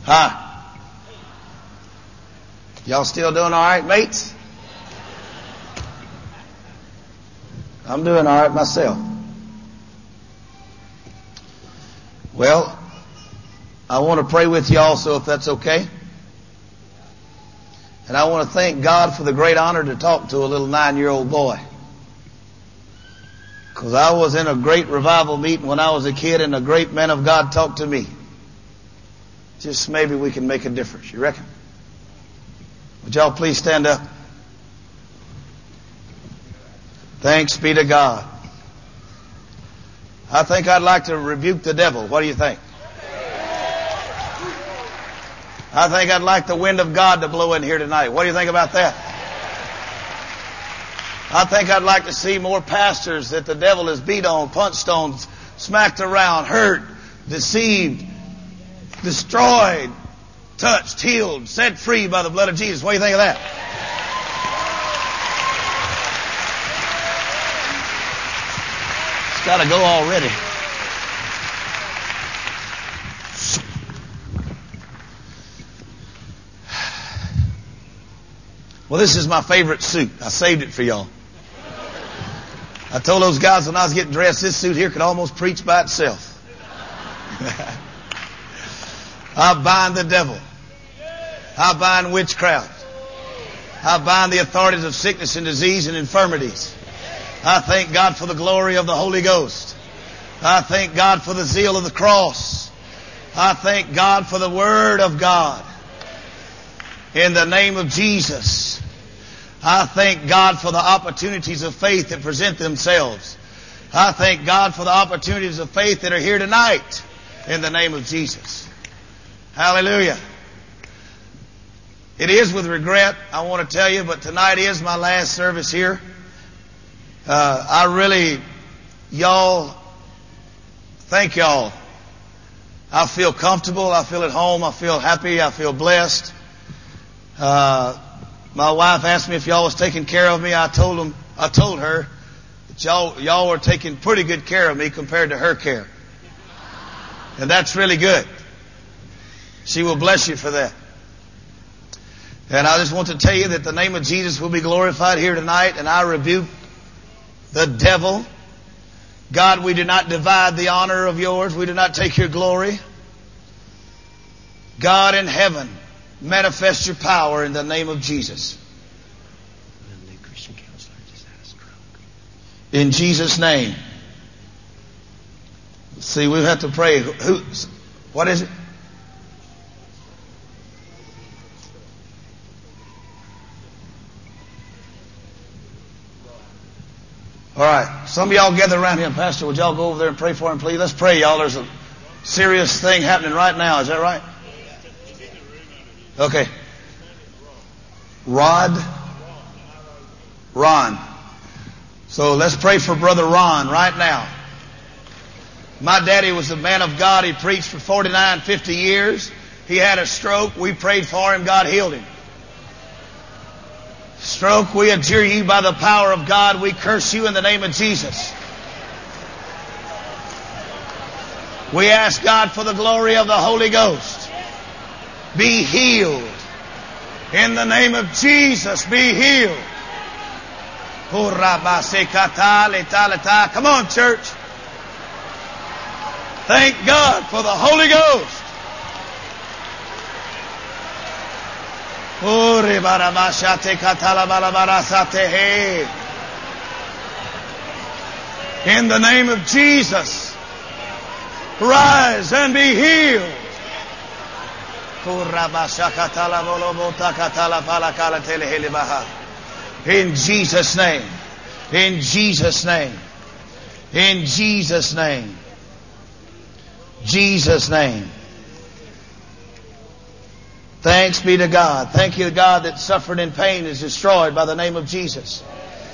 Hi. Y'all still doing all right, mates? I'm doing all right myself. Well, I want to pray with you also, if that's okay. And I want to thank God for the great honor to talk to a little 9-year-old boy. Because I was in a great revival meeting when I was a kid, and a great man of God talked to me. Just maybe we can make a difference. You reckon? Would y'all please stand up? Thanks be to God. I think I'd like to rebuke the devil. What do you think? I think I'd like the wind of God to blow in here tonight. What do you think about that? I think I'd like to see more pastors that the devil has beat on, punched on, smacked around, hurt, deceived, destroyed, touched, healed, set free by the blood of Jesus. What do you think of that? It's got to go already. Well, this is my favorite suit. I saved it for y'all. I told those guys when I was getting dressed, this suit here could almost preach by itself. I bind the devil. I bind witchcraft. I bind the authorities of sickness and disease and infirmities. I thank God for the glory of the Holy Ghost. I thank God for the zeal of the cross. I thank God for the Word of God. In the name of Jesus. I thank God for the opportunities of faith that present themselves. I thank God for the opportunities of faith that are here tonight. In the name of Jesus. Hallelujah. It is with regret, I want to tell you, but tonight is my last service here. Thank y'all. I feel comfortable. I feel at home. I feel happy. I feel blessed. My wife asked me if y'all was taking care of me. I told her that y'all were taking pretty good care of me compared to her care. And that's really good. She will bless you for that. And I just want to tell you that the name of Jesus will be glorified here tonight, and I rebuke the devil. God, we do not divide the honor of yours. We do not take your glory. God in heaven, manifest your power in the name of Jesus. In Jesus' name. See, we have to pray. What is it? All right. Some of y'all gather around him. Pastor, would y'all go over there and pray for him, please? Let's pray, y'all. There's a serious thing happening right now. Is that right? Okay. Ron. So let's pray for Brother Ron right now. My daddy was a man of God. He preached for 49, 50 years. He had a stroke. We prayed for him. God healed him. Stroke, we adjure you by the power of God. We curse you in the name of Jesus. We ask God for the glory of the Holy Ghost. Be healed. In the name of Jesus, be healed. Come on, church. Thank God for the Holy Ghost. In the name of Jesus, rise and be healed. In Jesus' name. In Jesus' name. In Jesus' name. Jesus' name. Thanks be to God. Thank you, God, that suffering and pain is destroyed by the name of Jesus.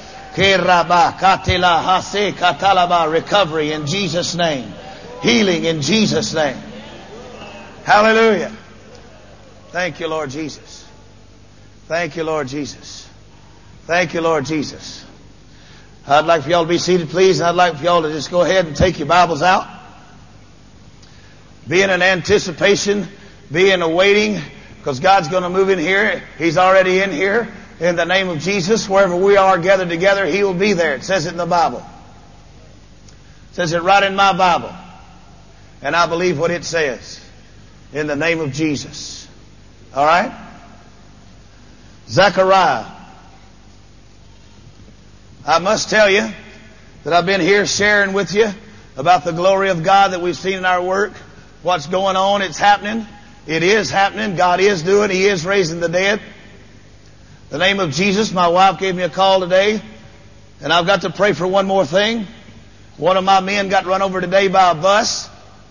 Recovery in Jesus' name. Healing in Jesus' name. Hallelujah. Thank you, Lord Jesus. Thank you, Lord Jesus. Thank you, Lord Jesus. I'd like for y'all to be seated, please, and I'd like for y'all to just go ahead and take your Bibles out. Be in an anticipation be in a waiting, because God's going to move in here. He's already in here. In the name of Jesus, wherever we are gathered together, He will be there. It says it in the Bible. It says it right in my Bible. And I believe what it says. In the name of Jesus. All right? Zechariah. I must tell you that I've been here sharing with you about the glory of God that we've seen in our work. What's going on, it's happening. It is happening. God is doing. He is raising the dead. In the name of Jesus, my wife gave me a call today, and I've got to pray for one more thing. One of my men got run over today by a bus,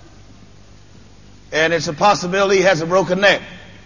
and it's a possibility he has a broken neck.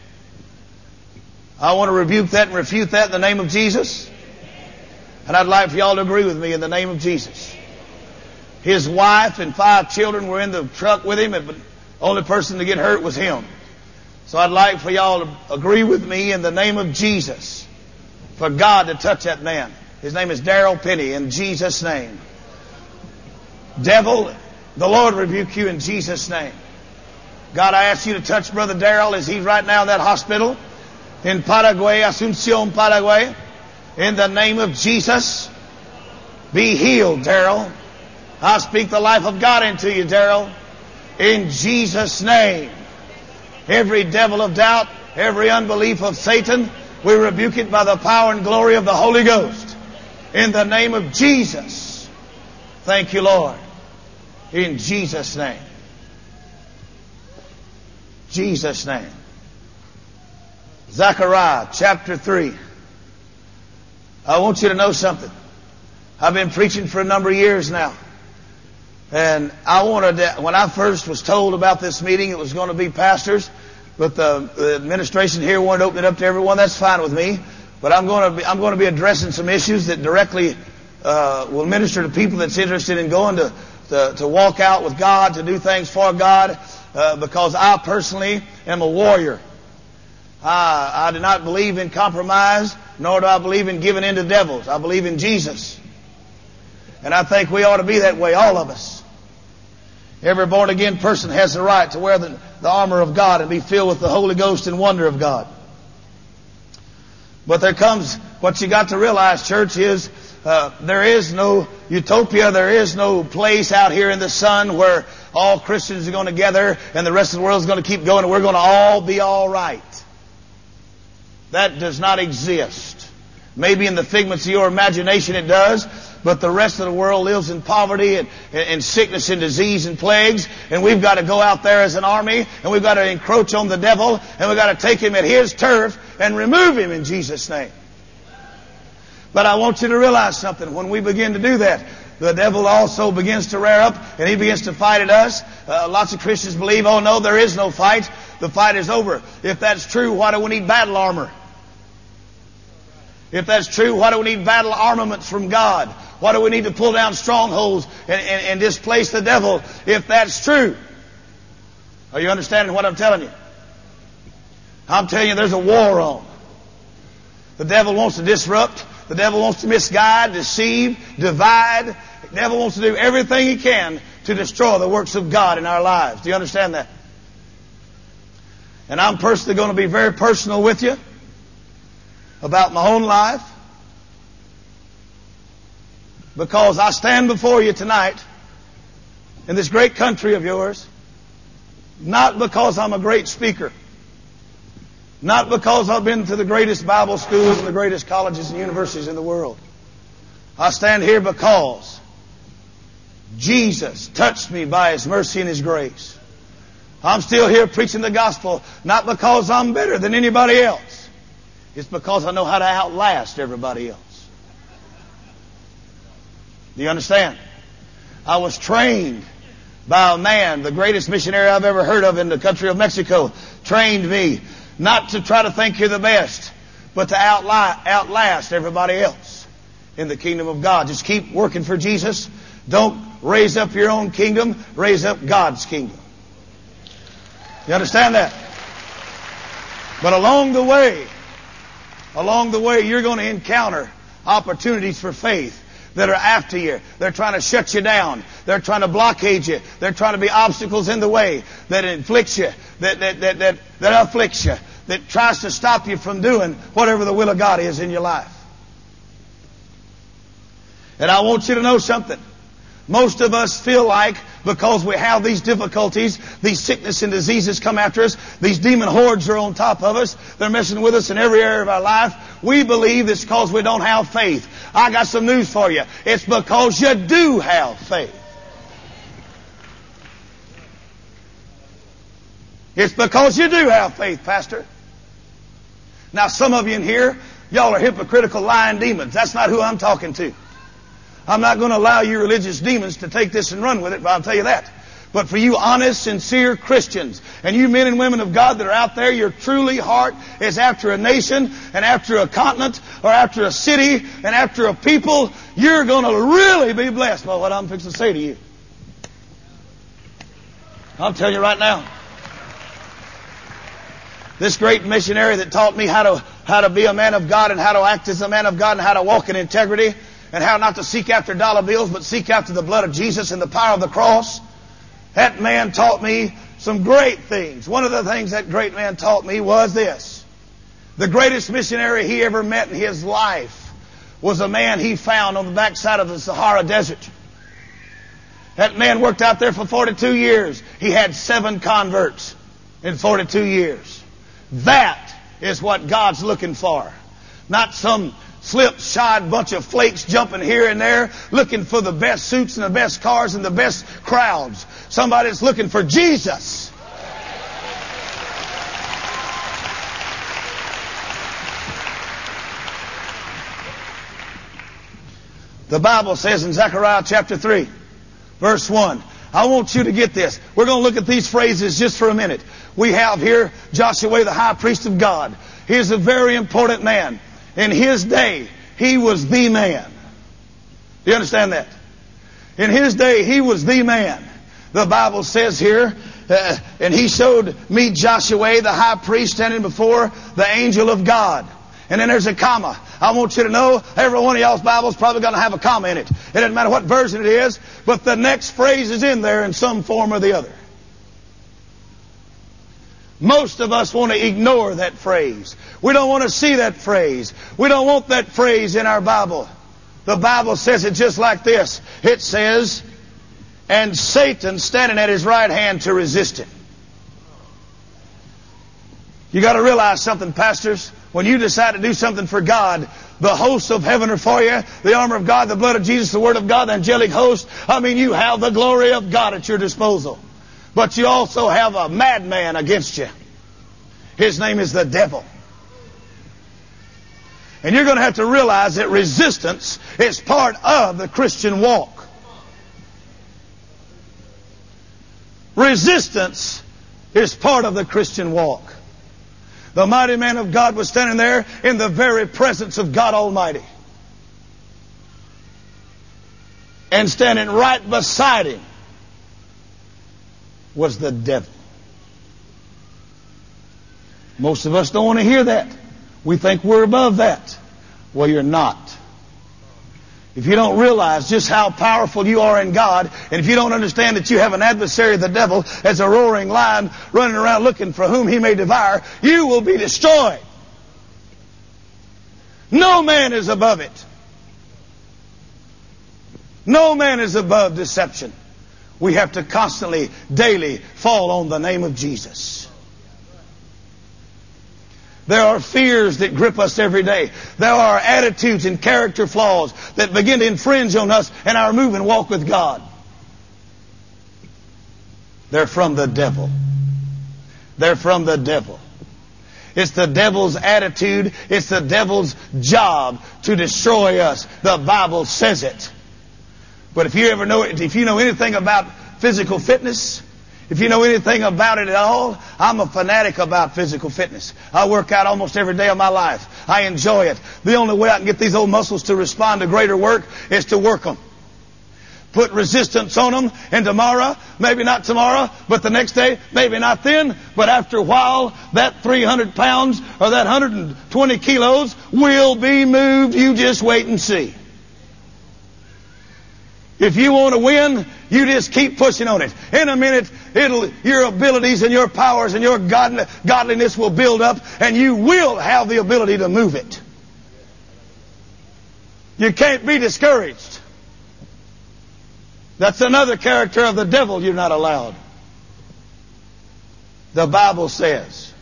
I want to rebuke that and refute that in the name of Jesus. And I'd like for y'all to agree with me in the name of Jesus. His wife and 5 children were in the truck with him, but the only person to get hurt was him. So I'd like for y'all to agree with me in the name of Jesus for God to touch that man. His name is Darrell Penny, in Jesus' name. Devil, the Lord rebuke you in Jesus' name. God, I ask you to touch Brother Darrell as he's right now in that hospital in Paraguay, Asunción, Paraguay. In the name of Jesus, be healed, Darrell. I speak the life of God into you, Darrell. In Jesus' name. Every devil of doubt, every unbelief of Satan, we rebuke it by the power and glory of the Holy Ghost. In the name of Jesus. Thank you, Lord. In Jesus' name. Jesus' name. Zechariah chapter 3. I want you to know something. I've been preaching for a number of years now. And I wanted to, when I first was told about this meeting, it was going to be pastors. But the administration here wanted to open it up to everyone. That's fine with me. But I'm going to be addressing some issues that directly will minister to people that's interested in going to walk out with God, to do things for God. Because I personally am a warrior. I do not believe in compromise, nor do I believe in giving in to devils. I believe in Jesus. And I think we ought to be that way, all of us. Every born-again person has the right to wear the armor of God and be filled with the Holy Ghost and wonder of God. But there comes, what you got to realize, church, is there is no utopia, there is no place out here in the sun where all Christians are going to gather and the rest of the world is going to keep going and we're going to all be all right. That does not exist. Maybe in the figments of your imagination it does, but the rest of the world lives in poverty and sickness and disease and plagues, and we've got to go out there as an army, and we've got to encroach on the devil, and we've got to take him at his turf and remove him in Jesus' name. But I want you to realize something. When we begin to do that, the devil also begins to rear up, and he begins to fight at us. Lots of Christians believe, oh no, there is no fight. The fight is over. If that's true, why do we need battle armor? If that's true, why do we need battle armaments from God? Why do we need to pull down strongholds and displace the devil if that's true? Are you understanding what I'm telling you? I'm telling you there's a war on. The devil wants to disrupt. The devil wants to misguide, deceive, divide. The devil wants to do everything he can to destroy the works of God in our lives. Do you understand that? And I'm personally going to be very personal with you about my own life, because I stand before you tonight in this great country of yours, not because I'm a great speaker, not because I've been to the greatest Bible schools and the greatest colleges and universities in the world. I stand here because Jesus touched me by His mercy and His grace. I'm still here preaching the gospel, not because I'm better than anybody else. It's because I know how to outlast everybody else. Do you understand? I was trained by a man, the greatest missionary I've ever heard of in the country of Mexico, trained me not to try to think you're the best, but to outlast everybody else in the kingdom of God. Just keep working for Jesus. Don't raise up your own kingdom. Raise up God's kingdom. You understand that? But along the way, you're going to encounter opportunities for faith. that are after you. They're trying to shut you down. They're trying to blockade you. They're trying to be obstacles in the way that inflicts you, that afflicts you, that tries to stop you from doing whatever the will of God is in your life. And I want you to know something. Most of us feel like because we have these difficulties, these sickness and diseases come after us, these demon hordes are on top of us, they're messing with us in every area of our life, we believe it's because we don't have faith. I got some news for you. It's because you do have faith. It's because you do have faith, Pastor. Now, some of you in here, y'all are hypocritical, lying demons. That's not who I'm talking to. I'm not going to allow you religious demons to take this and run with it, but I'll tell you that. But for you honest, sincere Christians, and you men and women of God that are out there, your truly heart is after a nation, and after a continent, or after a city, and after a people, you're going to really be blessed by what I'm fixing to say to you. I'll tell you right now. This great missionary that taught me how to be a man of God and how to act as a man of God and how to walk in integrity and how not to seek after dollar bills but seek after the blood of Jesus and the power of the cross. That man taught me some great things. One of the things that great man taught me was this. The greatest missionary he ever met in his life was a man he found on the backside of the Sahara Desert. That man worked out there for 42 years. He had 7 converts in 42 years. That is what God's looking for. Not some slip-shod bunch of flakes jumping here and there, looking for the best suits and the best cars and the best crowds. Somebody's looking for Jesus. The Bible says in Zechariah chapter 3, verse 1, I want you to get this. We're going to look at these phrases just for a minute. We have here Joshua, the high priest of God. He's a very important man. In his day, he was the man. Do you understand that? In his day, he was the man. The Bible says here, and he showed me Joshua, the high priest, standing before the angel of God. And then there's a comma. I want you to know every one of y'all's Bible's probably going to have a comma in it. It doesn't matter what version it is, but the next phrase is in there in some form or the other. Most of us want to ignore that phrase. We don't want to see that phrase. We don't want that phrase in our Bible. The Bible says it just like this. It says, and Satan standing at his right hand to resist him. You got to realize something, pastors. When you decide to do something for God, the hosts of heaven are for you. The armor of God, the blood of Jesus, the word of God, the angelic host. I mean, you have the glory of God at your disposal. But you also have a madman against you. His name is the devil. And you're going to have to realize that resistance is part of the Christian walk. Resistance is part of the Christian walk. The mighty man of God was standing there in the very presence of God Almighty. And standing right beside him was the devil. Most of us don't want to hear that. We think we're above that. Well, you're not. If you don't realize just how powerful you are in God, and if you don't understand that you have an adversary, the devil, as a roaring lion running around looking for whom he may devour, you will be destroyed. No man is above it. No man is above deception. We have to constantly, daily fall on the name of Jesus. There are fears that grip us every day. There are attitudes and character flaws that begin to infringe on us in our move and walk with God. They're from the devil. They're from the devil. It's the devil's attitude. It's the devil's job to destroy us. The Bible says it. But if you know anything about physical fitness, if you know anything about it at all, I'm a fanatic about physical fitness. I work out almost every day of my life. I enjoy it. The only way I can get these old muscles to respond to greater work is to work them. Put resistance on them, and tomorrow, maybe not tomorrow, but the next day, maybe not then, but after a while, that 300 pounds or that 120 kilos will be moved. You just wait and see. If you want to win, you just keep pushing on it. In a minute, your abilities and your powers and your godliness will build up, and you will have the ability to move it. You can't be discouraged. That's another character of the devil you're not allowed. The Bible says,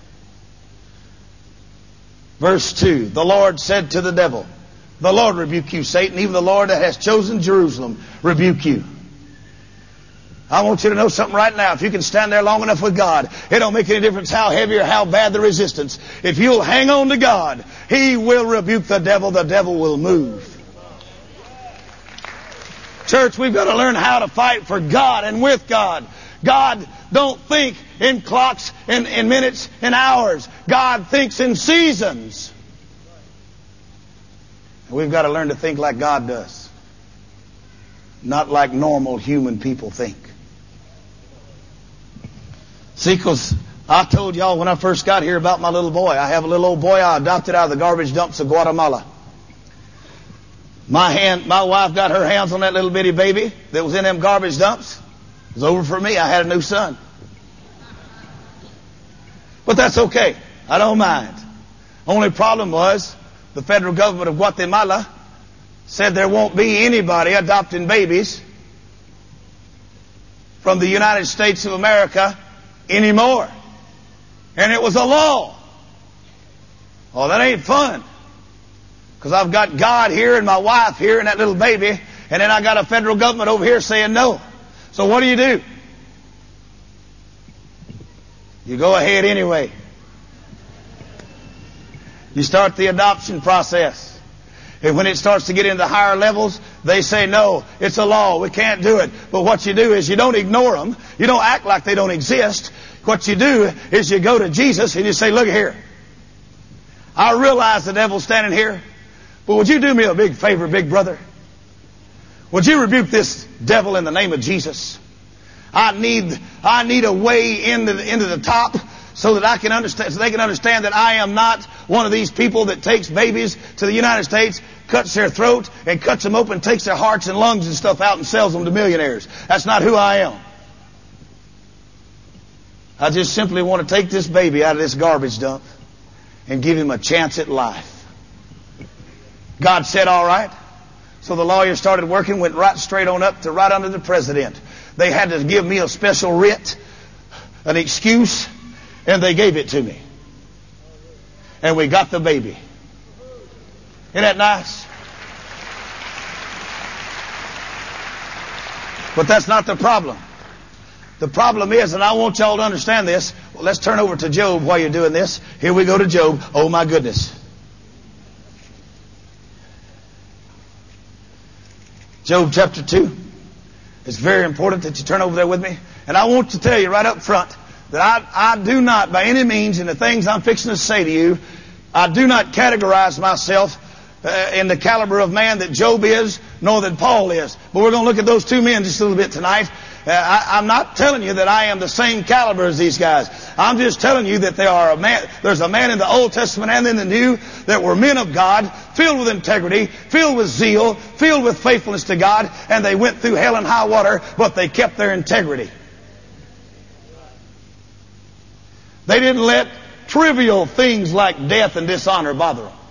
verse 2, the Lord said to the devil, the Lord rebuke you, Satan, even the Lord that has chosen Jerusalem rebuke you. I want you to know something right now. If you can stand there long enough with God, it don't make any difference how heavy or how bad the resistance. If you'll hang on to God, He will rebuke the devil will move. Church, we've got to learn how to fight for God and with God. God don't think in clocks, in minutes, in hours. God thinks in seasons. We've got to learn to think like God does. Not like normal human people think. See, because I told y'all when I first got here about my little boy. I have a little old boy I adopted out of the garbage dumps of Guatemala. My wife got her hands on that little bitty baby that was in them garbage dumps. It was over for me. I had a new son. But that's okay. I don't mind. Only problem was the federal government of Guatemala said there won't be anybody adopting babies from the United States of America anymore. And it was a law. Oh, that ain't fun. Because I've got God here and my wife here and that little baby, and then I got a federal government over here saying no. So what do? You go ahead anyway. You start the adoption process. And when it starts to get into higher levels, they say, no, it's a law. We can't do it. But what you do is you don't ignore them. You don't act like they don't exist. What you do is you go to Jesus and you say, look here. I realize the devil's standing here. But would you do me a big favor, big brother? Would you rebuke this devil in the name of Jesus? I need a way into the top so that I can understand, so they can understand that I am not one of these people that takes babies to the United States, cuts their throat and cuts them open, takes their hearts and lungs and stuff out and sells them to millionaires. That's not who I am. I just simply want to take this baby out of this garbage dump and give him a chance at life. God said, all right. So the lawyer started working, went right straight on up to right under the president. They had to give me a special writ, an excuse, and they gave it to me. And we got the baby. Isn't that nice? But that's not the problem. The problem is, and I want y'all to understand this. Well, let's turn over to Job while you're doing this. Here we go to Job. Oh my goodness. Job chapter 2. It's very important that you turn over there with me. And I want to tell you right up front that I do not, by any means, in the things I'm fixing to say to you, I do not categorize myself in the caliber of man that Job is, nor that Paul is. But we're going to look at those two men just a little bit tonight. I'm not telling you that I am the same caliber as these guys. I'm just telling you that there's a man in the Old Testament and in the New that were men of God, filled with integrity, filled with zeal, filled with faithfulness to God, and they went through hell and high water, but they kept their integrity. They didn't let trivial things like death and dishonor bother them.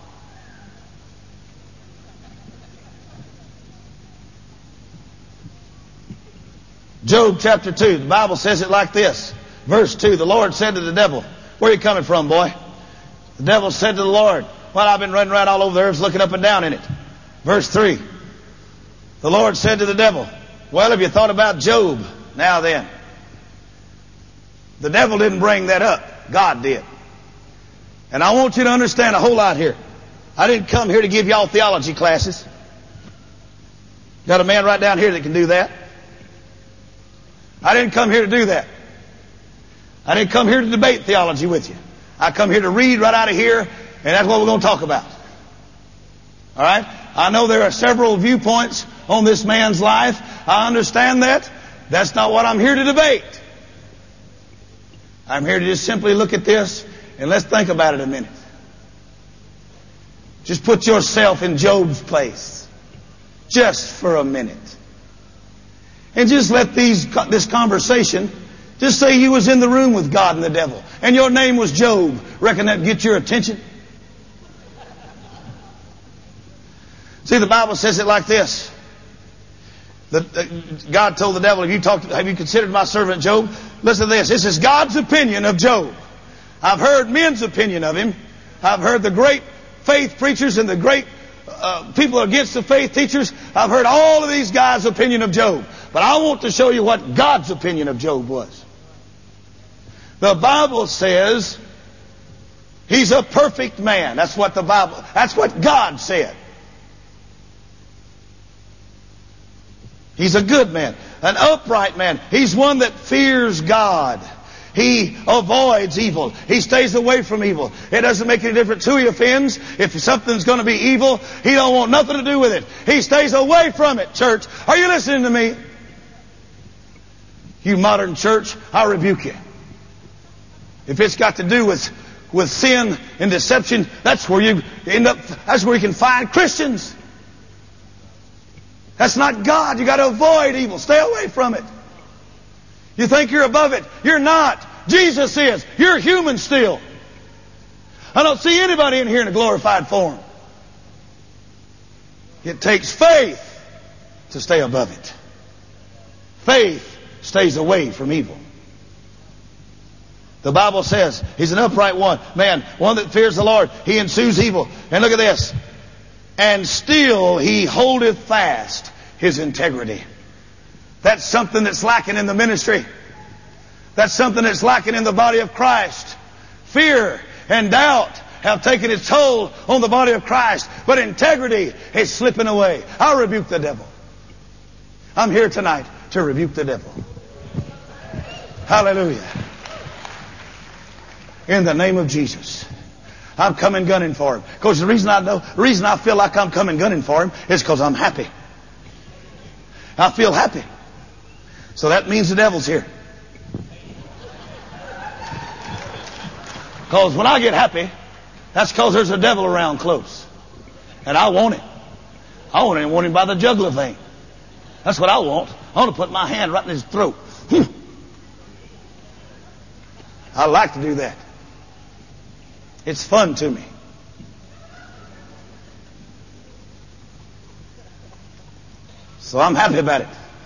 Job chapter 2, the Bible says it like this. Verse 2, the Lord said to the devil, where are you coming from, boy? The devil said to the Lord, well, I've been running around all over the earth looking up and down in it. Verse 3, the Lord said to the devil, well, have you thought about Job? Now then. The devil didn't bring that up. God did. And I want you to understand a whole lot here. I didn't come here to give y'all theology classes. Got a man right down here that can do that. I didn't come here to do that. I didn't come here to debate theology with you. I come here to read right out of here, and that's what we're going to talk about. All right? I know there are several viewpoints on this man's life. I understand that. That's not what I'm here to debate. I'm here to just simply look at this, and let's think about it a minute. Just put yourself in Job's place. Just for a minute. and just let this conversation, just say you was in the room with God and the devil, and your name was Job. Reckon that'd get your attention? See, the Bible says it like this. God told the devil, have you considered my servant Job? Listen to this. This is God's opinion of Job. I've heard men's opinion of him. I've heard the great faith preachers and the great people against the faith teachers. I've heard all of these guys' opinion of Job. But I want to show you what God's opinion of Job was. The Bible says he's a perfect man. That's what God said. He's a good man, an upright man. He's one that fears God. He avoids evil. He stays away from evil. It doesn't make any difference who he offends. If something's going to be evil, he don't want nothing to do with it. He stays away from it, church. Are you listening to me? You modern church, I rebuke you. If it's got to do with sin and deception, that's where you can find Christians. That's not God. You got to avoid evil. Stay away from it. You think you're above it. You're not. Jesus is. You're human still. I don't see anybody in here in a glorified form. It takes faith to stay above it. Faith stays away from evil. The Bible says he's an upright man, one that fears the Lord. He ensues evil. And look at this. And still he holdeth fast his integrity. That's something that's lacking in the ministry. That's something that's lacking in the body of Christ. Fear and doubt have taken its toll on the body of Christ. But integrity is slipping away. I rebuke the devil. I'm here tonight to rebuke the devil. Hallelujah. In the name of Jesus. I'm coming gunning for him. Because the reason I feel like I'm coming gunning for him is because I'm happy. I feel happy. So that means the devil's here. Because when I get happy, that's because there's a devil around close. And I want him. I want him by the jugular vein. That's what I want. I want to put my hand right in his throat. I like to do that. It's fun to me. So I'm happy about it.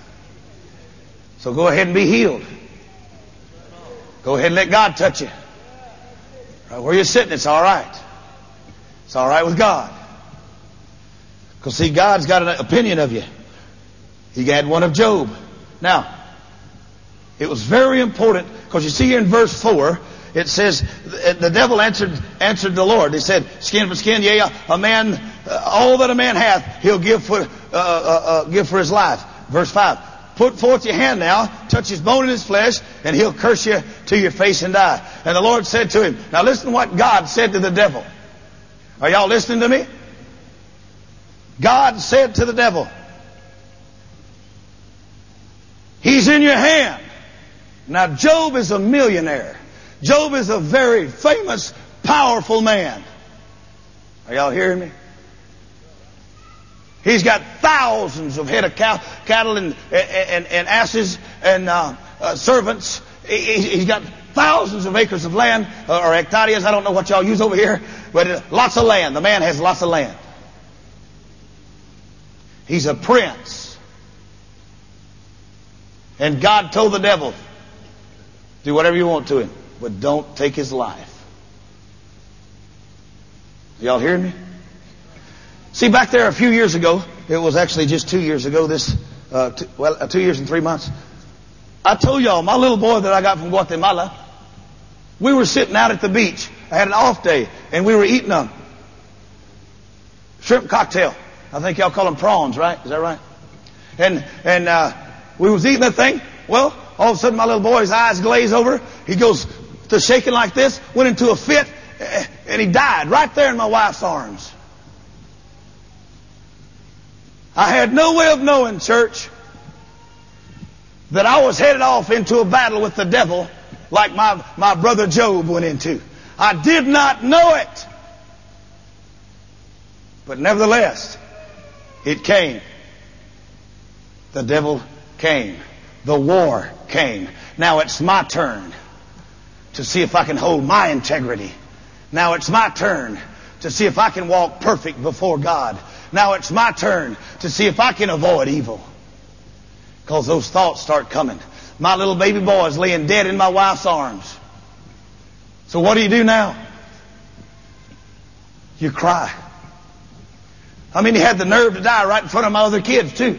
So go ahead and be healed. Go ahead and let God touch you. Right where you're sitting, it's all right. It's all right with God. Because see, God's got an opinion of you. He had one of Job. Now, it was very important, because you see here in verse 4, it says, the devil answered the Lord. He said, skin for skin, yea, a man, all that a man hath, he'll give for his life. Verse 5, put forth your hand now, touch his bone and his flesh, and he'll curse you to your face and die. And the Lord said to him, now listen to what God said to the devil. Are y'all listening to me? God said to the devil, he's in your hand. Now Job is a millionaire. Job is a very famous, powerful man. Are y'all hearing me? He's got thousands of head of cattle and asses and servants. He's got thousands of acres of land, or hectares. I don't know what y'all use over here, but lots of land. The man has lots of land. He's a prince. And God told the devil, do whatever you want to him, but don't take his life. Y'all hearing me? See, back there a few years ago, it was actually just 2 years ago, 2 years and 3 months, I told y'all, my little boy that I got from Guatemala, we were sitting out at the beach. I had an off day, and we were eating a shrimp cocktail. I think y'all call them prawns, right? Is that right? And we was eating that thing. Well, all of a sudden my little boy's eyes glaze over. He goes to shaking like this, went into a fit, and he died right there in my wife's arms. I had no way of knowing, church, that I was headed off into a battle with the devil like my brother Job went into. I did not know it. But nevertheless, it came. The devil came. The war came. Now it's my turn to see if I can hold my integrity. Now it's my turn to see if I can walk perfect before God. Now it's my turn to see if I can avoid evil. Because those thoughts start coming. My little baby boy is laying dead in my wife's arms. So what do now? You cry. I mean, he had the nerve to die right in front of my other kids, too.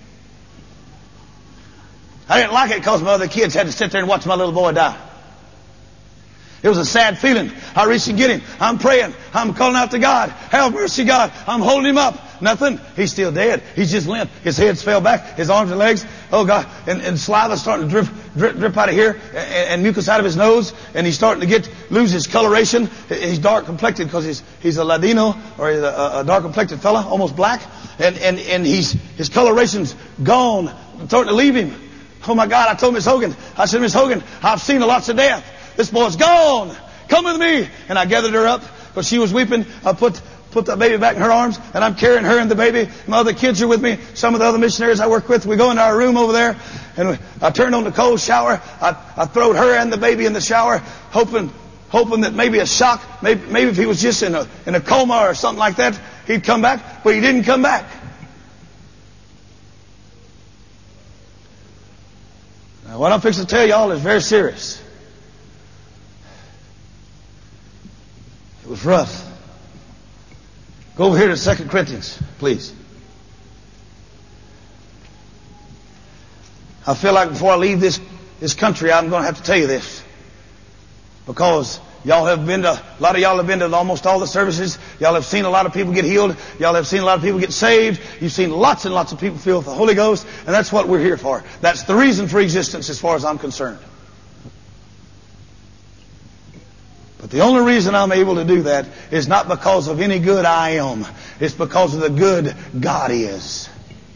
I didn't like it because my other kids had to sit there and watch my little boy die. It was a sad feeling. I reached to get him. I'm praying. I'm calling out to God. Have mercy, God. I'm holding him up. Nothing. He's still dead. He's just limp. His head's fell back. His arms and legs. Oh, God. And saliva's starting to drip out of here. And mucus out of his nose. And he's starting to lose his coloration. He's dark complected because he's a Ladino, or he's a dark complected fella, almost black. And his coloration's gone. I'm starting to leave him. Oh, my God. I told Miss Hogan. I said, Miss Hogan, I've seen lots of death. This boy's gone. Come with me. And I gathered her up because she was weeping. I put the baby back in her arms, and I'm carrying her and the baby. My other kids are with me. Some of the other missionaries I work with. We go into our room over there, and I turned on the cold shower. I throwed her and the baby in the shower, hoping that maybe a shock, maybe if he was just in a coma or something like that, he'd come back. But he didn't come back. Now, what I'm fixing to tell y'all is very serious. It was rough. Go over here to 2 Corinthians, please. I feel like before I leave this country, I'm going to have to tell you this. Because a lot of y'all have been to almost all the services. Y'all have seen a lot of people get healed. Y'all have seen a lot of people get saved. You've seen lots and lots of people filled with the Holy Ghost. And that's what we're here for. That's the reason for existence as far as I'm concerned. But the only reason I'm able to do that is not because of any good I am. It's because of the good God is.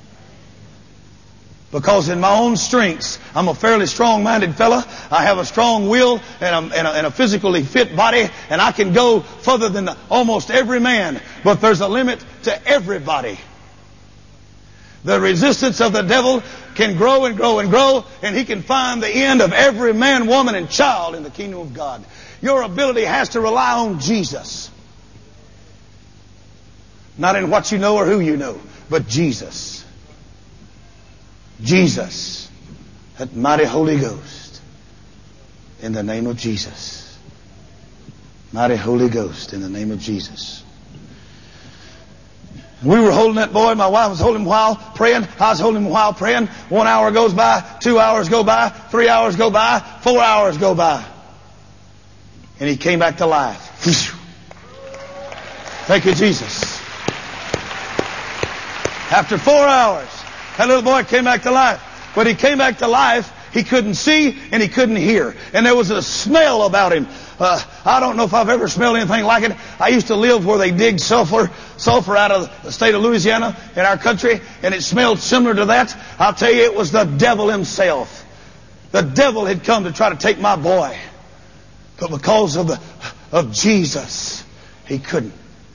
Because in my own strengths, I'm a fairly strong-minded fella. I have a strong will and a physically fit body, and I can go further than almost every man. But there's a limit to everybody. The resistance of the devil can grow and grow and grow, and he can find the end of every man, woman, and child in the kingdom of God. Your ability has to rely on Jesus. Not in what you know or who you know, but Jesus. Jesus. That mighty Holy Ghost. In the name of Jesus. Mighty Holy Ghost in the name of Jesus. We were holding that boy. My wife was holding him while praying. I was holding him while praying. 1 hour goes by. 2 hours go by. 3 hours go by. 4 hours go by. And he came back to life. Thank you, Jesus. After 4 hours, that little boy came back to life. When he came back to life, he couldn't see and he couldn't hear. And there was a smell about him. I don't know if I've ever smelled anything like it. I used to live where they dig sulfur out of the state of Louisiana in our country, and it smelled similar to that. I'll tell you, it was the devil himself. The devil had come to try to take my boy. But because of Jesus, he couldn't.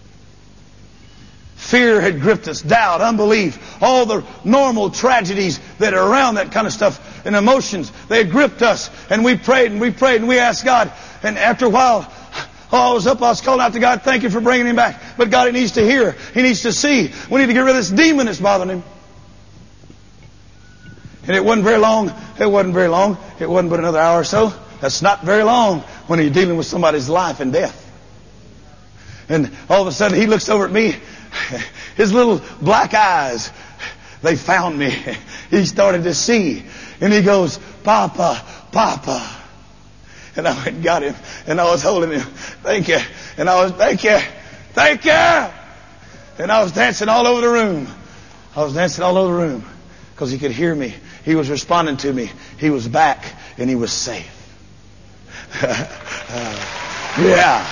Fear had gripped us, doubt, unbelief, all the normal tragedies that are around that kind of stuff, and emotions, they had gripped us. And we prayed and we prayed and we asked God. And after a while, I was calling out to God, thank you for bringing him back. But God, he needs to hear. He needs to see. We need to get rid of this demon that's bothering him. And it wasn't very long. It wasn't but another hour or so. That's not very long when you're dealing with somebody's life and death. And all of a sudden he looks over at me. His little black eyes, they found me. He started to see. And he goes, Papa, Papa. And I went and got him. And I was holding him. Thank you. And I was, thank you. Thank you. And I was dancing all over the room. Because he could hear me. He was responding to me. He was back and he was safe. Yeah.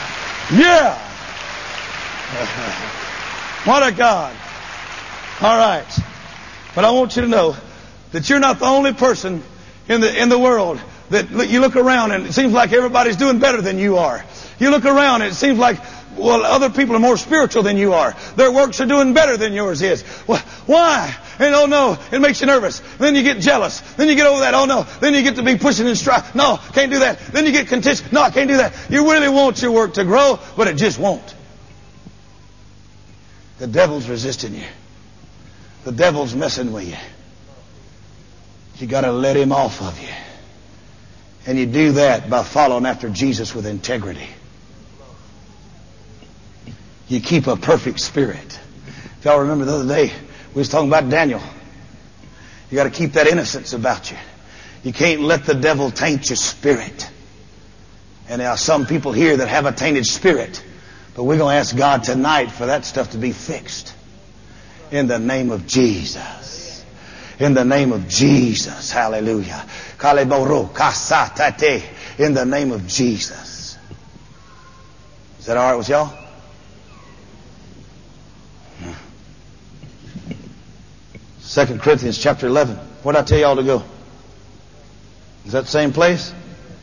What a God. All right. But I want you to know that you're not the only person in the world that you look around and it seems like everybody's doing better than you are. You look around and it seems like, well, other people are more spiritual than you are. Their works are doing better than yours is. Well, why? And oh no, it makes you nervous. Then you get jealous. Then you get over that. Oh no. Then you get to be pushing and strive. No, can't do that. Then you get contentious. No, I can't do that. You really want your work to grow, but it just won't. The devil's resisting you. The devil's messing with you. You got to let him off of you. And you do that by following after Jesus with integrity. You keep a perfect spirit. If y'all remember the other day, we was talking about Daniel. You got to keep that innocence about you. You can't let the devil taint your spirit. And there are some people here that have a tainted spirit. But we're going to ask God tonight for that stuff to be fixed. In the name of Jesus. In the name of Jesus. Hallelujah. In the name of Jesus. Is that all right with y'all? 2 Corinthians chapter 11. Where did I tell y'all to go? Is that the same place?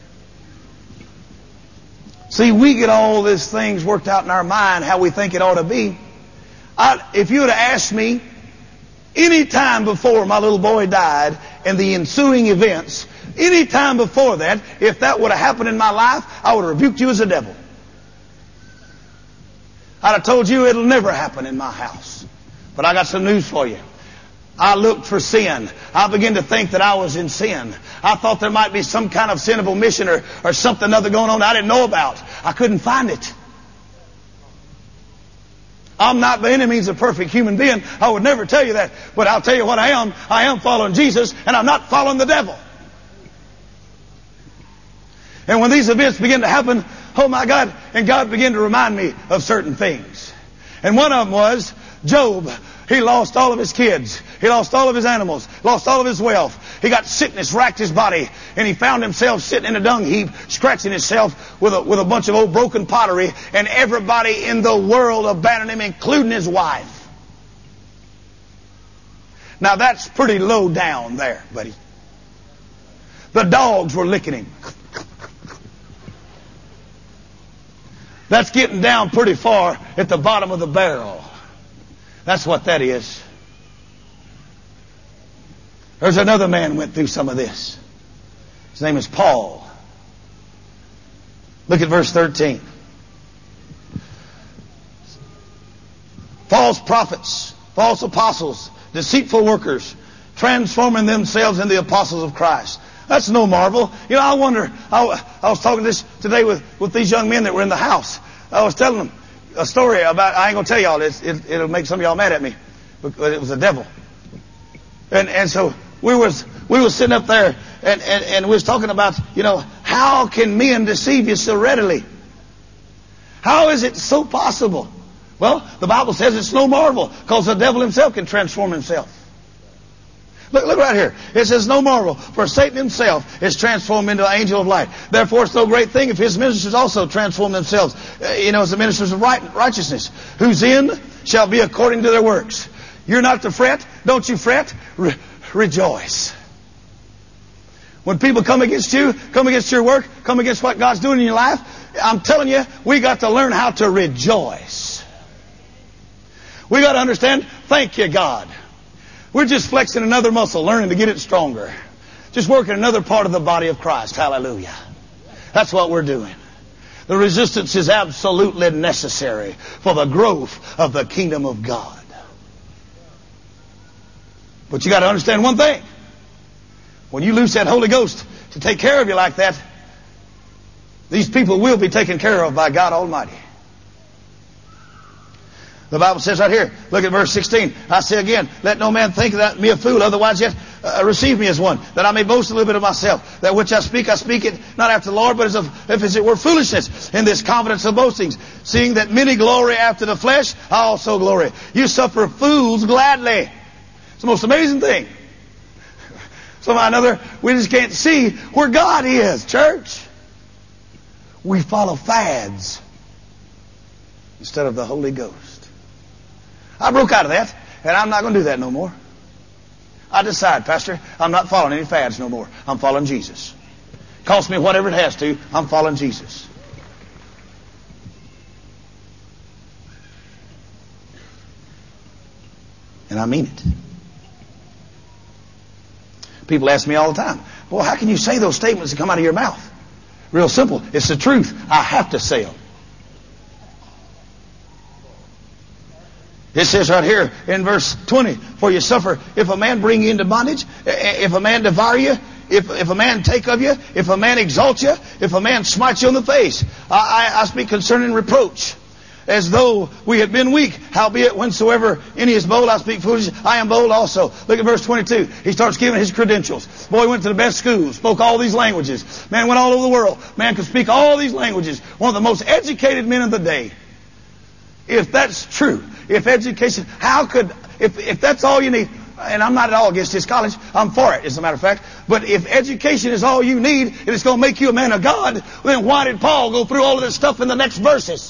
See, we get all these things worked out in our mind, how we think it ought to be. If you would have asked me any time before my little boy died and the ensuing events, any time before that, if that would have happened in my life, I would have rebuked you as a devil. I'd have told you it'll never happen in my house. But I got some news for you. I looked for sin. I began to think that I was in sin. I thought there might be some kind of sin of omission or something other going on I didn't know about. I couldn't find it. I'm not by any means a perfect human being. I would never tell you that. But I'll tell you what I am. I am following Jesus, and I'm not following the devil. And when these events begin to happen, oh my God, and God began to remind me of certain things. And one of them was Job. He lost all of his kids. He lost all of his animals. Lost all of his wealth. He got sickness, racked his body. And he found himself sitting in a dung heap, scratching himself with a bunch of old broken pottery. And everybody in the world abandoned him, including his wife. Now that's pretty low down there, buddy. The dogs were licking him. That's getting down pretty far at the bottom of the barrel. That's what that is. There's another man who went through some of this. His name is Paul. Look at verse 13. False prophets, false apostles, deceitful workers, transforming themselves into the apostles of Christ. That's no marvel. You know, I wonder, I was talking this today with these young men that were in the house. I was telling them a story about, I ain't going to tell y'all this, it'll make some of y'all mad at me, but it was the devil. And so we was sitting up there and we was talking about, you know, how can men deceive you so readily? How is it so possible? Well, the Bible says it's no marvel, because the devil himself can transform himself. Look right here. It says, no marvel, for Satan himself is transformed into an angel of light. Therefore, it's no great thing if his ministers also transform themselves, as the ministers of righteousness, whose end shall be according to their works. You're not to fret. Don't you fret. Rejoice. When people come against you, come against your work, come against what God's doing in your life, I'm telling you, we got to learn how to rejoice. We got to understand, thank you, God. We're just flexing another muscle, learning to get it stronger. Just working another part of the body of Christ. Hallelujah. That's what we're doing. The resistance is absolutely necessary for the growth of the kingdom of God. But you got to understand one thing. When you lose that Holy Ghost to take care of you like that, these people will be taken care of by God Almighty. The Bible says right here, look at verse 16. I say again, let no man think that me a fool, otherwise yet receive me as one, that I may boast a little bit of myself. That which I speak it not after the Lord, but as it were foolishness, in this confidence of boastings. Seeing that many glory after the flesh, I also glory. You suffer fools gladly. It's the most amazing thing. Somehow or another, we just can't see where God is, church. We follow fads instead of the Holy Ghost. I broke out of that, and I'm not going to do that no more. I decide, Pastor, I'm not following any fads no more. I'm following Jesus. Cost me whatever it has to. I'm following Jesus. And I mean it. People ask me all the time, well, how can you say those statements that come out of your mouth? Real simple. It's the truth. I have to say them. It says right here in verse 20, for you suffer if a man bring you into bondage, if a man devour you, if a man take of you, if a man exalt you, if a man smite you on the face. I speak concerning reproach, as though we had been weak. Howbeit, whensoever any is bold, I speak foolish. I am bold also. Look at verse 22. He starts giving his credentials. Boy, he went to the best schools, spoke all these languages. Man went all over the world. Man could speak all these languages. One of the most educated men of the day. If that's true, if education, if that's all you need, and I'm not at all against this college, I'm for it, as a matter of fact, but if education is all you need, and it's going to make you a man of God, then why did Paul go through all of this stuff in the next verses?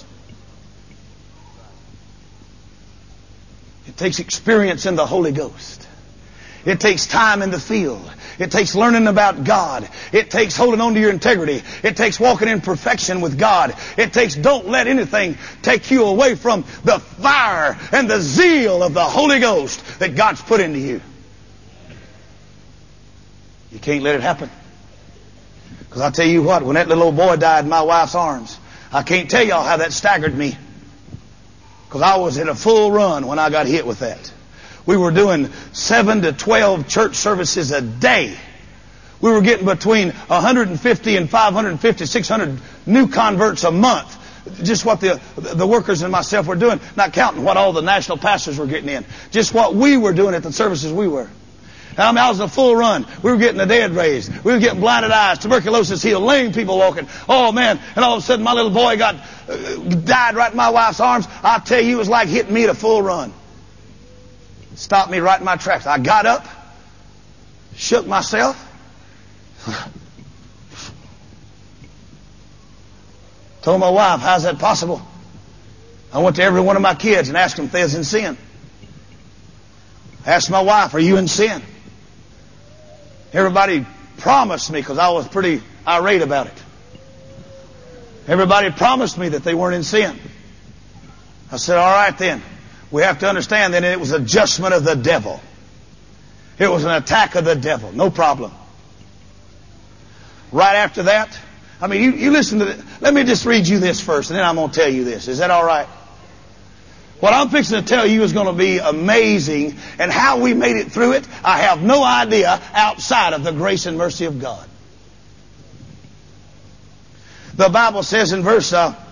It takes experience in the Holy Ghost. It takes time in the field. It takes learning about God. It takes holding on to your integrity. It takes walking in perfection with God. It takes don't let anything take you away from the fire and the zeal of the Holy Ghost that God's put into you. You can't let it happen. Because I'll tell you what, when that little old boy died in my wife's arms, I can't tell y'all how that staggered me. Because I was in a full run when I got hit with that. We were doing 7 to 12 church services a day. We were getting between 150 and 550, 600 new converts a month. Just what the workers and myself were doing. Not counting what all the national pastors were getting in. Just what we were doing at the services we were. I mean, I was in a full run. We were getting the dead raised. We were getting blinded eyes, tuberculosis healed, lame people walking. Oh, man. And all of a sudden, my little boy died right in my wife's arms. I tell you, it was like hitting me at a full run. Stopped me right in my tracks. I got up, shook myself. Told my wife, how's that possible? I went to every one of my kids and asked them if they was in sin. Asked my wife, are you in sin? Everybody promised me, because I was pretty irate about it. Everybody promised me that they weren't in sin. I said, all right then. We have to understand that it was a judgment of the devil. It was an attack of the devil. No problem. Right after that, I mean, you listen to it. Let me just read you this first, and then I'm going to tell you this. Is that all right? What I'm fixing to tell you is going to be amazing, and how we made it through it, I have no idea outside of the grace and mercy of God. The Bible says in verse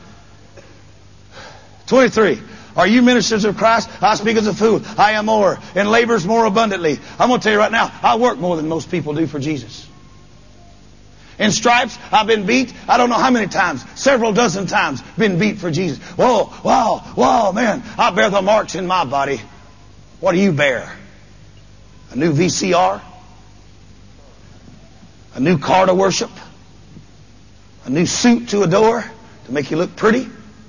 23, are you ministers of Christ? I speak as a fool. I am more, and labors more abundantly. I'm going to tell you right now, I work more than most people do for Jesus. In stripes, I've been beat. I don't know how many times. Several dozen times been beat for Jesus. Whoa, wow, man. I bear the marks in my body. What do you bear? A new VCR? A new car to worship? A new suit to adore to make you look pretty?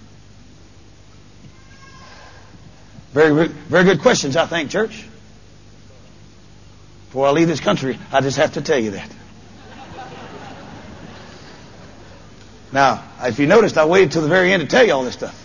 Very, very good questions, I think, church. Before I leave this country, I just have to tell you that. Now, if you noticed, I waited till the very end to tell you all this stuff.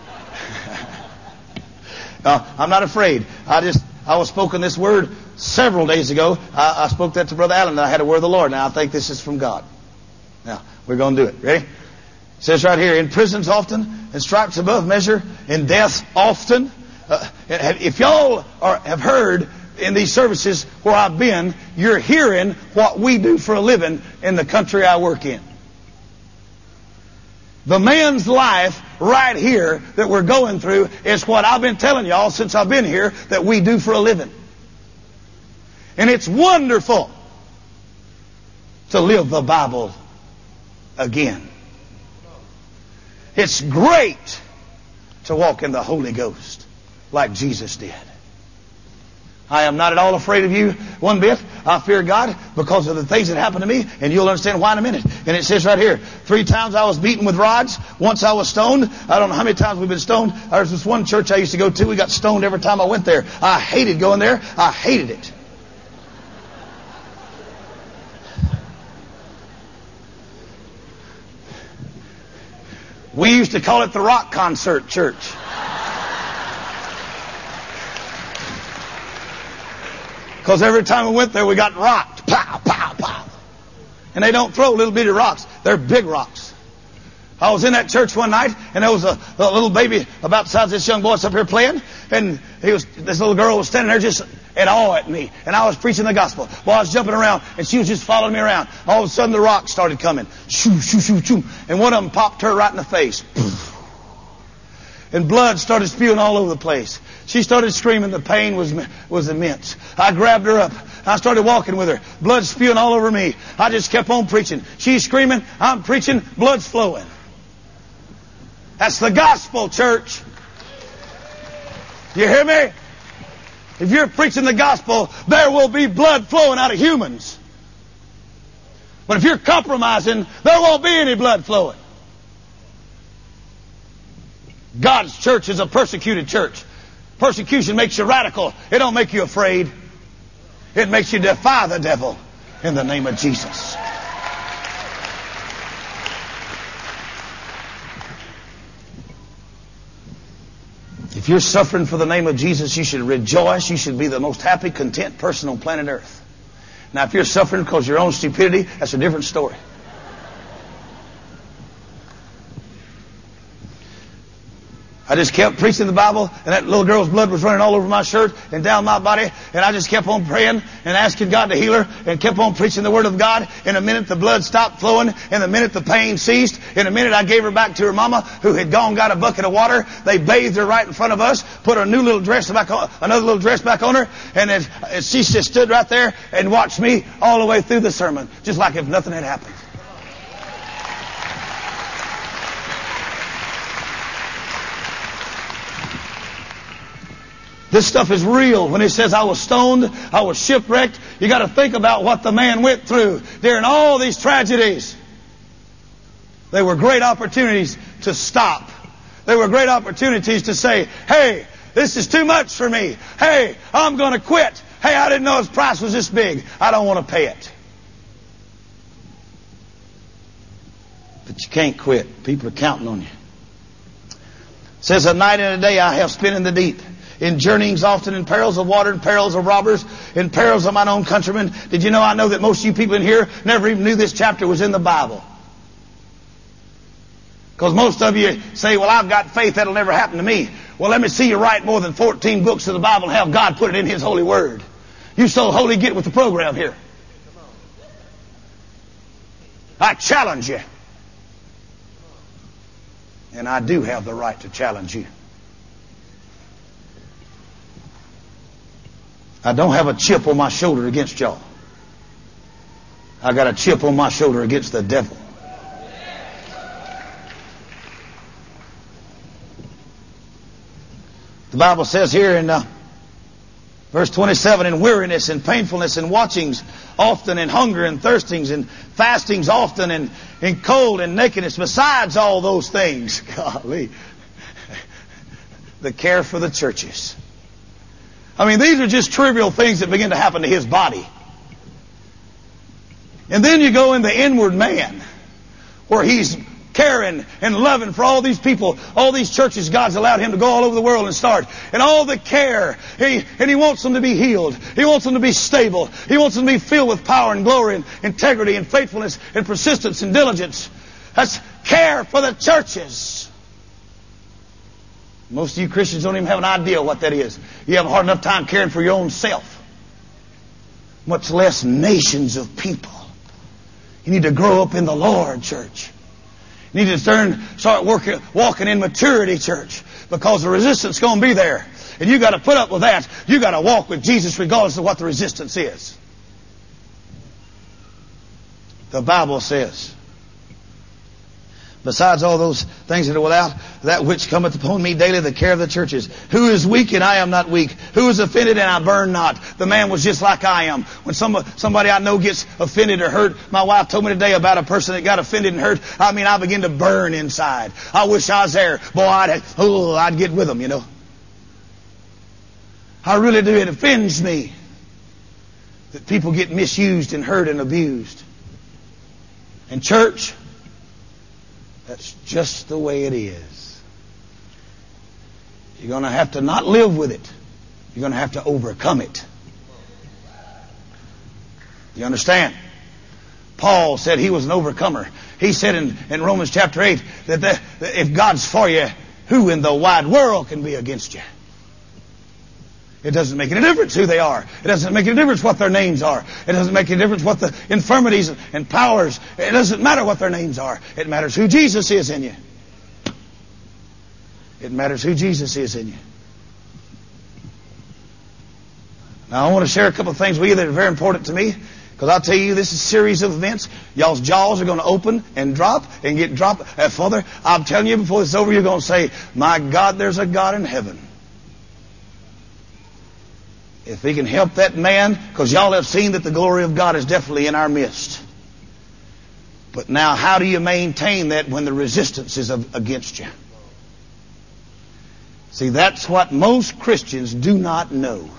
I'm not afraid. I was spoken this word several days ago. I spoke that to Brother Allen, and I had a word of the Lord. Now, I think this is from God. Now, we're going to do it. Ready? It says right here, in prisons often, in stripes above measure, in death often. If y'all have heard in these services where I've been, you're hearing what we do for a living in the country I work in. The man's life right here that we're going through is what I've been telling y'all since I've been here that we do for a living. And it's wonderful to live the Bible again. It's great to walk in the Holy Ghost like Jesus did. I am not at all afraid of you one bit. I fear God because of the things that happened to me, and you'll understand why in a minute. And it says right here, 3 times I was beaten with rods. Once I was stoned. I don't know how many times we've been stoned. There's this one church I used to go to. We got stoned every time I went there. I hated going there. I hated it. We used to call it the rock concert church. Because every time we went there, we got rocked. Pow, pow, pow. And they don't throw little bitty rocks. They're big rocks. I was in that church one night, and there was a little baby about the size of this young boy up here playing, and this little girl was standing there just at awe at me, and I was preaching the gospel. Well, I was jumping around, and she was just following me around. All of a sudden, the rocks started coming. Shoo, shoo, shoo, shoo. And one of them popped her right in the face. And blood started spewing all over the place. She started screaming. The pain was immense. I grabbed her up. I started walking with her. Blood spewing all over me. I just kept on preaching. She's screaming. I'm preaching. Blood's flowing. That's the gospel, church. You hear me? If you're preaching the gospel, there will be blood flowing out of humans. But if you're compromising, there won't be any blood flowing. God's church is a persecuted church. Persecution makes you radical. It don't make you afraid. It makes you defy the devil in the name of Jesus. If you're suffering for the name of Jesus, you should rejoice. You should be the most happy, content person on planet Earth. Now, if you're suffering because of your own stupidity, that's a different story. I just kept preaching the Bible, and that little girl's blood was running all over my shirt and down my body, and I just kept on praying and asking God to heal her, and kept on preaching the Word of God. In a minute, the blood stopped flowing. In a minute, the pain ceased. In a minute, I gave her back to her mama, who had gone got a bucket of water. They bathed her right in front of us, put her new little dress back on, another little dress back on her, and she just stood right there and watched me all the way through the sermon, just like if nothing had happened. This stuff is real. When it says I was stoned, I was shipwrecked, you got to think about what the man went through during all these tragedies. They were great opportunities to stop. They were great opportunities to say, hey, this is too much for me. Hey, I'm going to quit. Hey, I didn't know his price was this big. I don't want to pay it. But you can't quit. People are counting on you. It says, a night and a day I have spent in the deep, in journeyings often, in perils of water, in perils of robbers, in perils of mine own countrymen. Did you know I know that most of you people in here never even knew this chapter was in the Bible? Because most of you say, well, I've got faith that'll never happen to me. Well, let me see you write more than 14 books of the Bible and have God put it in His holy word. You so holy, get with the program here. I challenge you. And I do have the right to challenge you. I don't have a chip on my shoulder against y'all. I got a chip on my shoulder against the devil. The Bible says here in verse 27, in weariness and painfulness and watchings often, and hunger and thirstings and fastings often, and in cold and nakedness, besides all those things. Golly. The care for the churches. I mean, these are just trivial things that begin to happen to his body. And then you go in the inward man, where he's caring and loving for all these people, all these churches. God's allowed him to go all over the world and start. And all the care. And he wants them to be healed. He wants them to be stable. He wants them to be filled with power and glory and integrity and faithfulness and persistence and diligence. That's care for the churches. Most of you Christians don't even have an idea what that is. You have a hard enough time caring for your own self, much less nations of people. You need to grow up in the Lord, church. You need to start walking in maturity, church, because the resistance is going to be there. And you got to put up with that. You got to walk with Jesus regardless of what the resistance is. The Bible says, besides all those things that are without, that which cometh upon me daily, the care of the churches. Who is weak and I am not weak? Who is offended and I burn not? The man was just like I am. When somebody I know gets offended or hurt, my wife told me today about a person that got offended and hurt. I mean, I begin to burn inside. I wish I was there. Boy, I'd get with them, you know. I really do. It offends me that people get misused and hurt and abused. And church, That's just the way it is. You're going to have to not live with it. You're going to have to overcome it. You understand? Paul said he was an overcomer. He said in Romans chapter 8 that if God's for you, who in the wide world can be against you? It doesn't make any difference who they are. It doesn't make any difference what their names are. It doesn't make any difference what the infirmities and powers. It doesn't matter what their names are. It matters who Jesus is in you. It matters who Jesus is in you. Now I want to share a couple of things with you that are very important to me. Because I'll tell you, this is a series of events. Y'all's jaws are going to open and drop and get dropped. Father, I'm telling you before it's over, you're going to say, my God, there's a God in heaven. If He can help that man, because y'all have seen that the glory of God is definitely in our midst. But now, how do you maintain that when the resistance is against you? See, that's what most Christians do not know.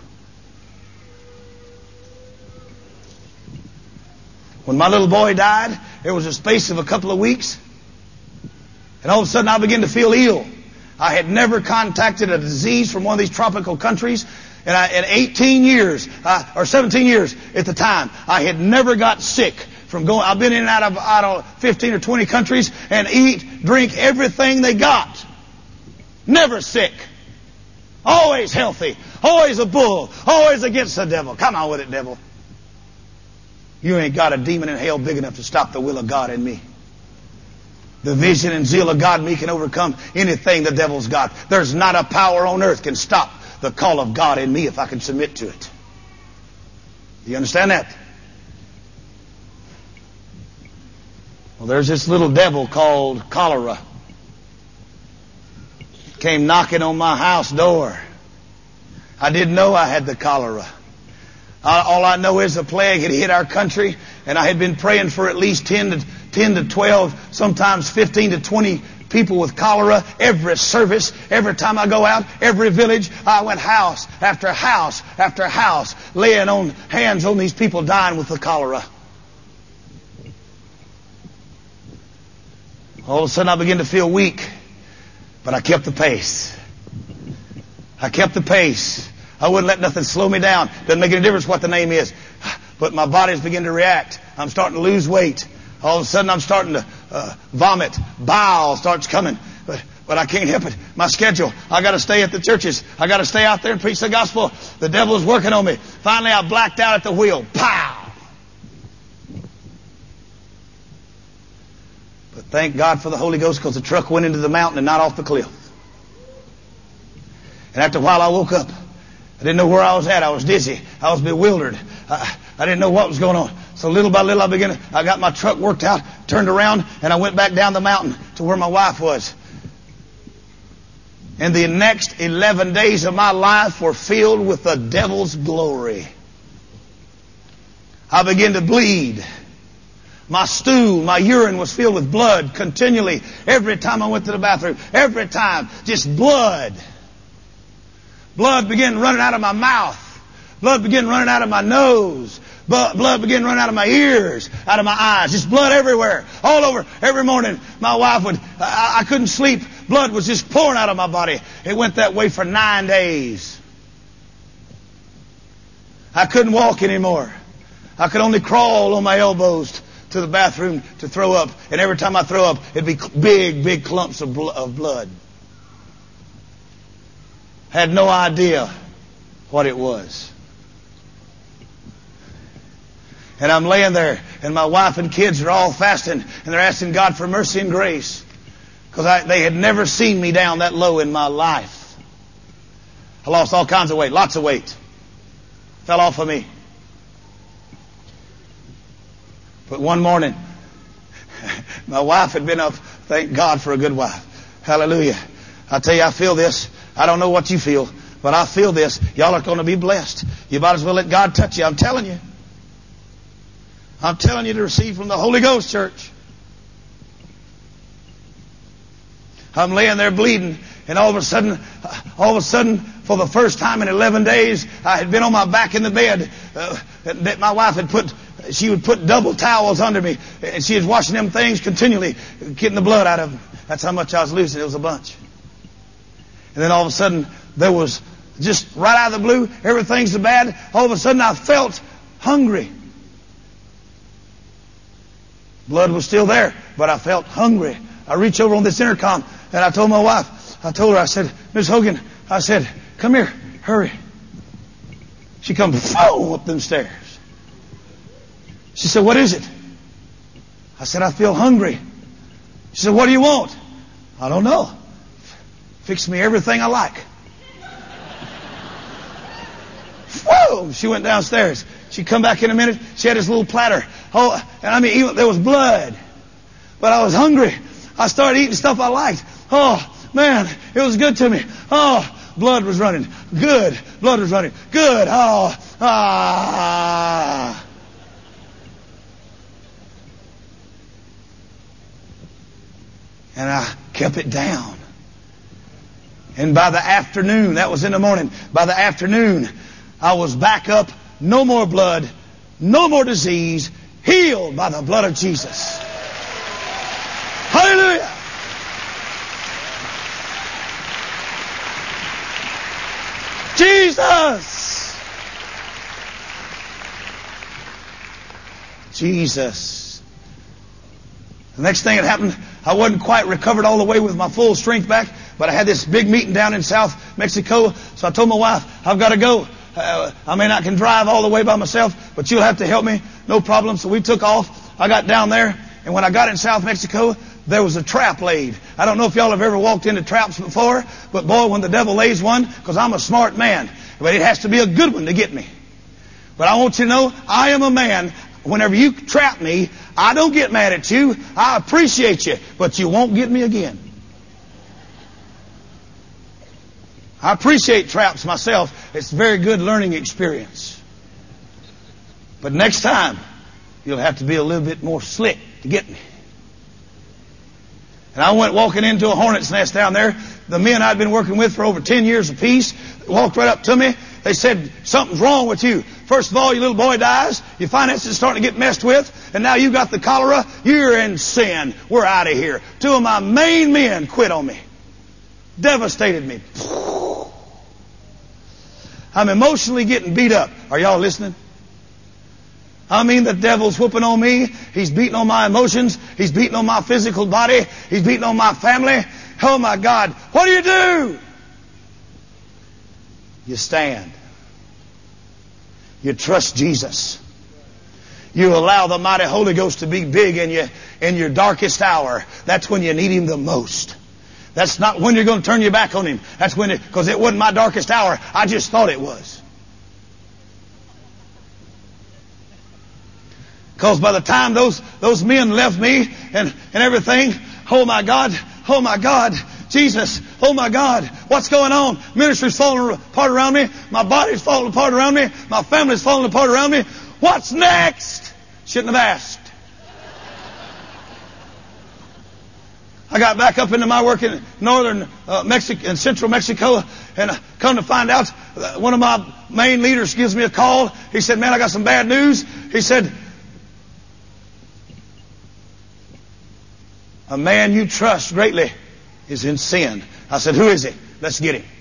When my little boy died, there was a space of a couple of weeks, and all of a sudden I began to feel ill. I had never contacted a disease from one of these tropical countries. And in 18 years, or 17 years at the time, I had never got sick from going. I've been in and out of 15 or 20 countries and eat, drink everything they got. Never sick. Always healthy. Always a bull. Always against the devil. Come on with it, devil. You ain't got a demon in hell big enough to stop the will of God in me. The vision and zeal of God in me can overcome anything the devil's got. There's not a power on earth can stop the call of God in me if I can submit to it. Do you understand that? Well, there's this little devil called cholera. Came knocking on my house door. I didn't know I had the cholera. All I know is the plague had hit our country, and I had been praying for at least 10 to 12, sometimes 15 to 20 people with cholera. Every service, every time I go out, every village, I went house after house after house, laying on hands on these people dying with the cholera. All of a sudden I began to feel weak, but I kept the pace. I kept the pace. I wouldn't let nothing slow me down. Doesn't make any difference what the name is. But my body's beginning to react. I'm starting to lose weight. All of a sudden I'm starting to vomit. Bile starts coming. But I can't help it. My schedule. I got to stay at the churches. I got to stay out there and preach the gospel. The devil's working on me. Finally I blacked out at the wheel. Pow! But thank God for the Holy Ghost, because the truck went into the mountain and not off the cliff. And after a while I woke up. I didn't know where I was at. I was dizzy. I was bewildered. I didn't know what was going on. So little by little I got my truck worked out, turned around, and I went back down the mountain to where my wife was. And the next 11 days of my life were filled with the devil's glory. I began to bleed. My stool, my urine was filled with blood continually. Every time I went to the bathroom. Every time. Just blood. Blood began running out of my mouth. Blood began running out of my nose. Blood began running out of my ears, out of my eyes. Just blood everywhere, all over. Every morning, my wife I couldn't sleep. Blood was just pouring out of my body. It went that way for 9 days. I couldn't walk anymore. I could only crawl on my elbows to the bathroom to throw up. And every time I throw up, it'd be big clumps of blood. Had no idea what it was. And I'm laying there, and my wife and kids are all fasting, and they're asking God for mercy and grace, because they had never seen me down that low in my life. I lost all kinds of weight, lots of weight. Fell off of me. But one morning, my wife had been up. Thank God for a good wife. Hallelujah. I tell you, I feel this. I don't know what you feel, but I feel this. Y'all are going to be blessed. You might as well let God touch you. I'm telling you. I'm telling you to receive from the Holy Ghost, church. I'm laying there bleeding, and all of a sudden, for the first time in 11 days, I had been on my back in the bed that my wife had put she would put double towels under me, and she was washing them things continually, getting the blood out of them. That's how much I was losing. It was a bunch. And then all of a sudden, there was just right out of the blue, everything's so bad. All of a sudden, I felt hungry. Blood was still there, but I felt hungry. I reached over on this intercom, and I told my wife, I told her, I said, Miss Hogan, I said, come here, hurry. She come up them stairs. She said, what is it? I said, I feel hungry. She said, what do you want? I don't know. Fix me everything I like. Whoa! She went downstairs. She'd come back in a minute. She had this little platter. Oh, and I mean, even there was blood. But I was hungry. I started eating stuff I liked. Oh, man, it was good to me. Oh, blood was running. Good. Blood was running. Good. Oh, ah. And I kept it down. And by the afternoon, that was in the morning, by the afternoon, I was back up, no more blood, no more disease, healed by the blood of Jesus. Hallelujah! Jesus! Jesus. The next thing that happened, I wasn't quite recovered all the way with my full strength back, but I had this big meeting down in South Mexico, so I told my wife, I've got to go. I may not can drive all the way by myself, but you'll have to help me. No problem. So we took off. I got down there, and when I got in South Mexico, there was a trap laid. I don't know if y'all have ever walked into traps before, but boy, when the devil lays one, because I'm a smart man, but it has to be a good one to get me. But I want you to know, I am a man. Whenever you trap me, I don't get mad at you. I appreciate you, but you won't get me again. I appreciate traps myself. It's a very good learning experience. But next time, you'll have to be a little bit more slick to get me. And I went walking into a hornet's nest down there. The men I'd been working with for over 10 years apiece walked right up to me. They said, something's wrong with you. First of all, your little boy dies. Your finances are starting to get messed with. And now you got the cholera. You're in sin. We're out of here. 2 of my main men quit on me. Devastated me. I'm emotionally getting beat up. Are y'all listening? I mean, the devil's whooping on me. He's beating on my emotions. He's beating on my physical body. He's beating on my family. Oh my God. What do? You stand. You trust Jesus. You allow the mighty Holy Ghost to be big in you in your darkest hour. That's when you need Him the most. That's not when you're going to turn your back on Him. That's when because it wasn't my darkest hour. I just thought it was. Because by the time those men left me and everything, oh my God, Jesus, oh my God, what's going on? Ministry's falling apart around me. My body's falling apart around me. My family's falling apart around me. What's next? Shouldn't have asked. I got back up into my work in northern Mexico and central Mexico, and come to find out, one of my main leaders gives me a call. He said, man, I got some bad news. He said, a man you trust greatly is in sin. I said, who is he? Let's get him.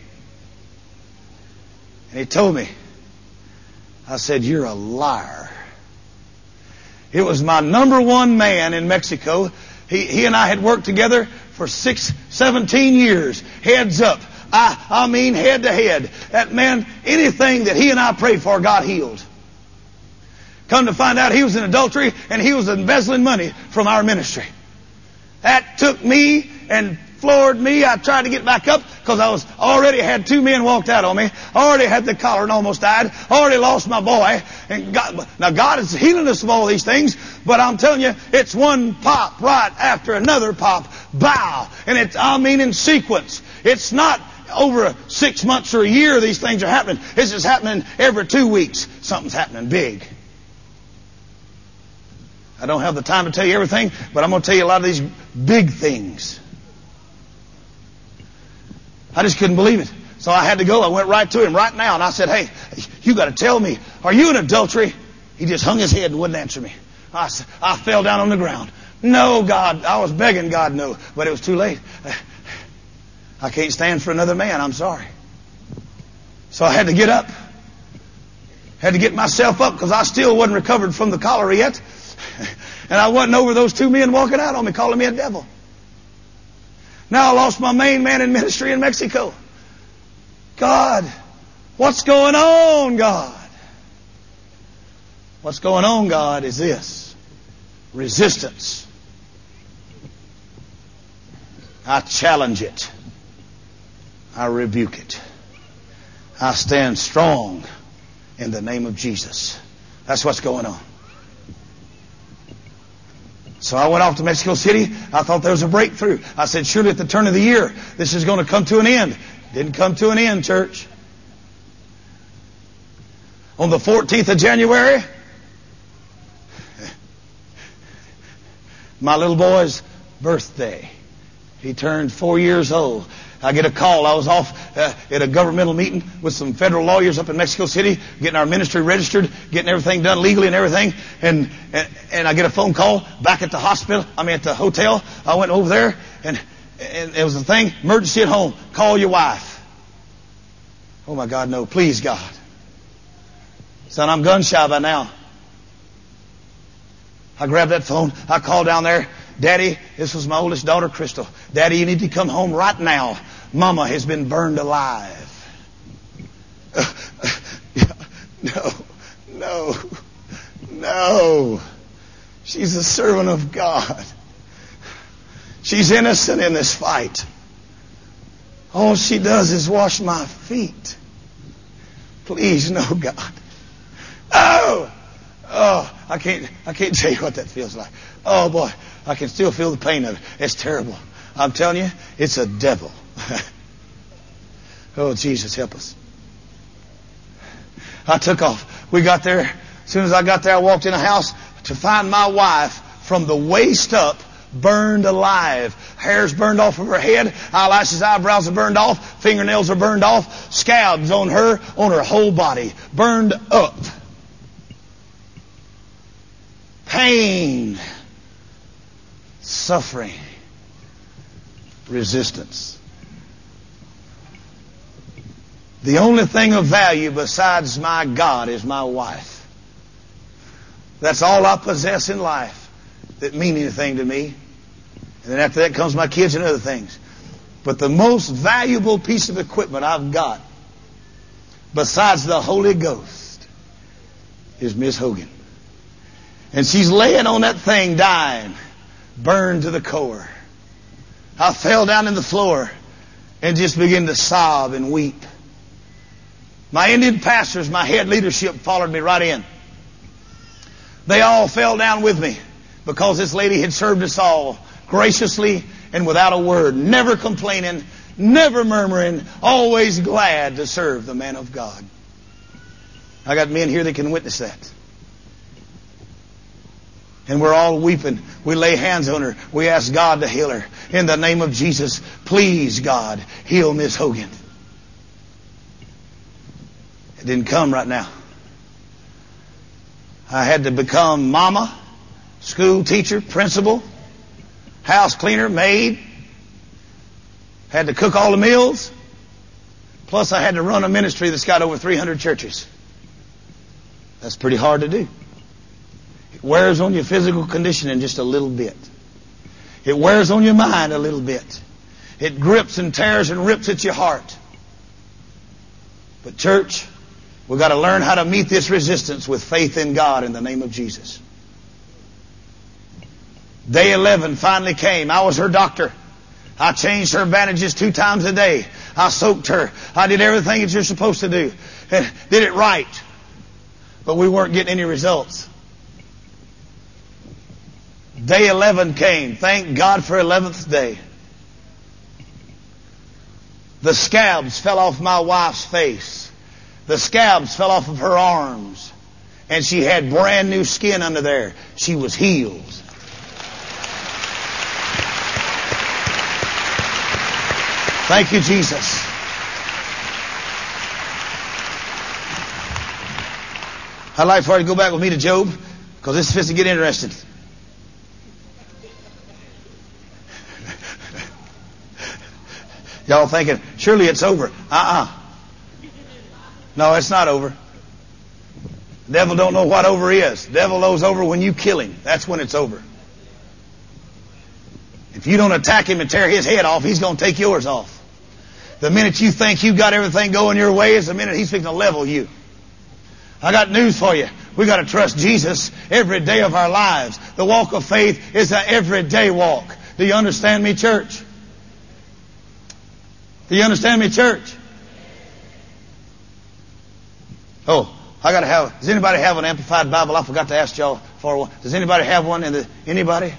And he told me. I said, you're a liar. It was my number one man in Mexico. He and I had worked together for 17 years. Heads up. I mean head to head. That man, anything that he and I prayed for, God healed. Come to find out he was in adultery and he was embezzling money from our ministry. That took me and floored me. I tried to get back up because I was already had 2 men walked out on me. I already had the collar and almost died. I already lost my boy. And God is healing us of all these things. But I'm telling you, it's one pop right after another pop. Bow. And it's, in sequence. It's not over 6 months or a year these things are happening. This is happening every 2 weeks. Something's happening big. I don't have the time to tell you everything, but I'm going to tell you a lot of these big things. I just couldn't believe it. So I had to go. I went right to him right now, and I said, hey, you got to tell me, are you in adultery? He just hung his head and wouldn't answer me. I fell down on the ground. No, God. I was begging God no, but it was too late. I can't stand for another man. I'm sorry. So I had to get up. Had to get myself up because I still wasn't recovered from the cholera yet. And I wasn't over those two men walking out on me calling me a devil. Now I lost my main man in ministry in Mexico. God, what's going on, God? What's going on, God, is this. Resistance. I challenge it. I rebuke it. I stand strong in the name of Jesus. That's what's going on. So I went off to Mexico City. I thought there was a breakthrough. I said, surely at the turn of the year, this is going to come to an end. Didn't come to an end, church. On the 14th of January, my little boy's birthday. He turned 4 years old. I get a call. I was off at a governmental meeting with some federal lawyers up in Mexico City, getting our ministry registered, getting everything done legally and everything. And I get a phone call back at the hospital. At the hotel. I went over there, and it was a thing, emergency at home. Call your wife. Oh my God, no. Please, God. Son, I'm gun shy by now. I grabbed that phone. I called down there. Daddy, this was my oldest daughter, Crystal. Daddy, you need to come home right now. Mama has been burned alive. No. She's a servant of God. She's innocent in this fight. All she does is wash my feet. Please, no, God. Oh, I can't tell you what that feels like. Oh boy, I can still feel the pain of it. It's terrible. I'm telling you, it's a devil. Oh, Jesus, help us. I took off. We got there. As soon as I got there, I walked in a house to find my wife from the waist up, burned alive. Hair's burned off of her head. Eyelashes, eyebrows are burned off. Fingernails are burned off. Scabs on her whole body. Burned up. Pain. Suffering. Resistance. The only thing of value besides my God is my wife. That's all I possess in life that mean anything to me. And then after that comes my kids and other things. But the most valuable piece of equipment I've got, besides the Holy Ghost, is Miss Hogan. And she's laying on that thing dying, burned to the core. I fell down in the floor and just began to sob and weep. My Indian pastors, my head leadership followed me right in. They all fell down with me because this lady had served us all graciously and without a word, never complaining, never murmuring, always glad to serve the man of God. I got men here that can witness that. And we're all weeping. We lay hands on her. We ask God to heal her. In the name of Jesus, please, God, heal Miss Hogan. It didn't come right now. I had to become mama, school teacher, principal, house cleaner, maid. Had to cook all the meals. Plus I had to run a ministry that's got over 300 churches. That's pretty hard to do. It wears on your physical conditioning just a little bit. It wears on your mind a little bit. It grips and tears and rips at your heart. But church, we've got to learn how to meet this resistance with faith in God in the name of Jesus. Day 11 finally came. I was her doctor. I changed her bandages 2 times a day. I soaked her. I did everything that you're supposed to do. And did it right. But we weren't getting any results. Day 11 came. Thank God for 11th day. The scabs fell off my wife's face. The scabs fell off of her arms. And she had brand new skin under there. She was healed. Thank you, Jesus. I'd like for you to go back with me to Job, because this is fixing to get interesting. Y'all thinking, surely it's over. No, it's not over. The devil don't know what over is. The devil knows over when you kill him. That's when it's over. If you don't attack him and tear his head off, he's going to take yours off. The minute you think you've got everything going your way is the minute he's fixing to level you. I got news for you. We got to trust Jesus every day of our lives. The walk of faith is an everyday walk. Do you understand me, church? Do you understand me, church? Oh, I got to have. Does anybody have an Amplified Bible? I forgot to ask y'all for one. Does anybody have one? Anybody?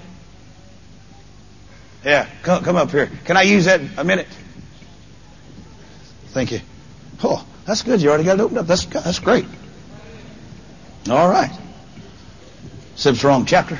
Yeah, come up here. Can I use that a minute? Thank you. Oh, that's good. You already got it opened up. That's great. All right. Except it's the wrong chapter.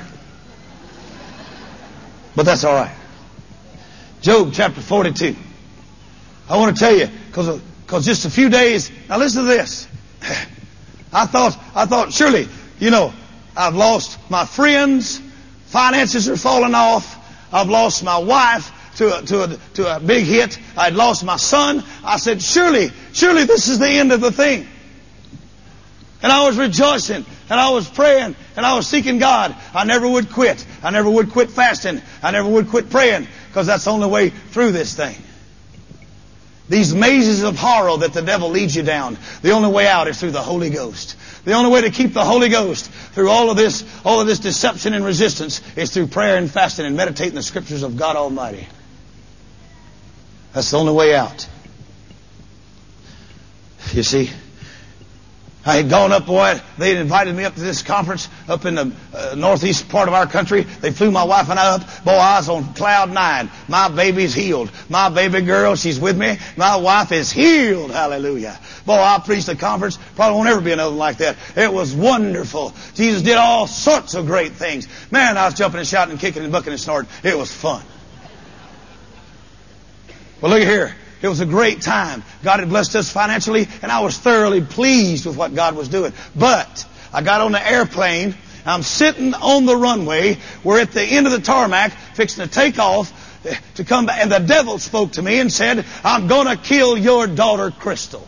But that's all right. Job chapter 42. I want to tell you, because just a few days. Now listen to this. I thought, surely, I've lost my friends. Finances are falling off. I've lost my wife to a big hit. I'd lost my son. I said, surely this is the end of the thing. And I was rejoicing, and I was praying, and I was seeking God. I never would quit. I never would quit fasting. I never would quit praying, because that's the only way through this thing. These mazes of horror that the devil leads you down, the only way out is through the Holy Ghost. The only way to keep the Holy Ghost through all of this deception and resistance is through prayer and fasting and meditating the Scriptures of God Almighty. That's the only way out. You see, I had gone up, boy, they had invited me up to this conference up in the northeast part of our country. They flew my wife and I up. Boy, I was on cloud 9. My baby's healed. My baby girl, she's with me. My wife is healed. Hallelujah. Boy, I preached a conference. Probably won't ever be another one like that. It was wonderful. Jesus did all sorts of great things. Man, I was jumping and shouting and kicking and bucking and snorting. It was fun. Well, look at here. It was a great time. God had blessed us financially, and I was thoroughly pleased with what God was doing. But I got on the airplane. I'm sitting on the runway. We're at the end of the tarmac, fixing to take off to come back. And the devil spoke to me and said, I'm going to kill your daughter, Crystal.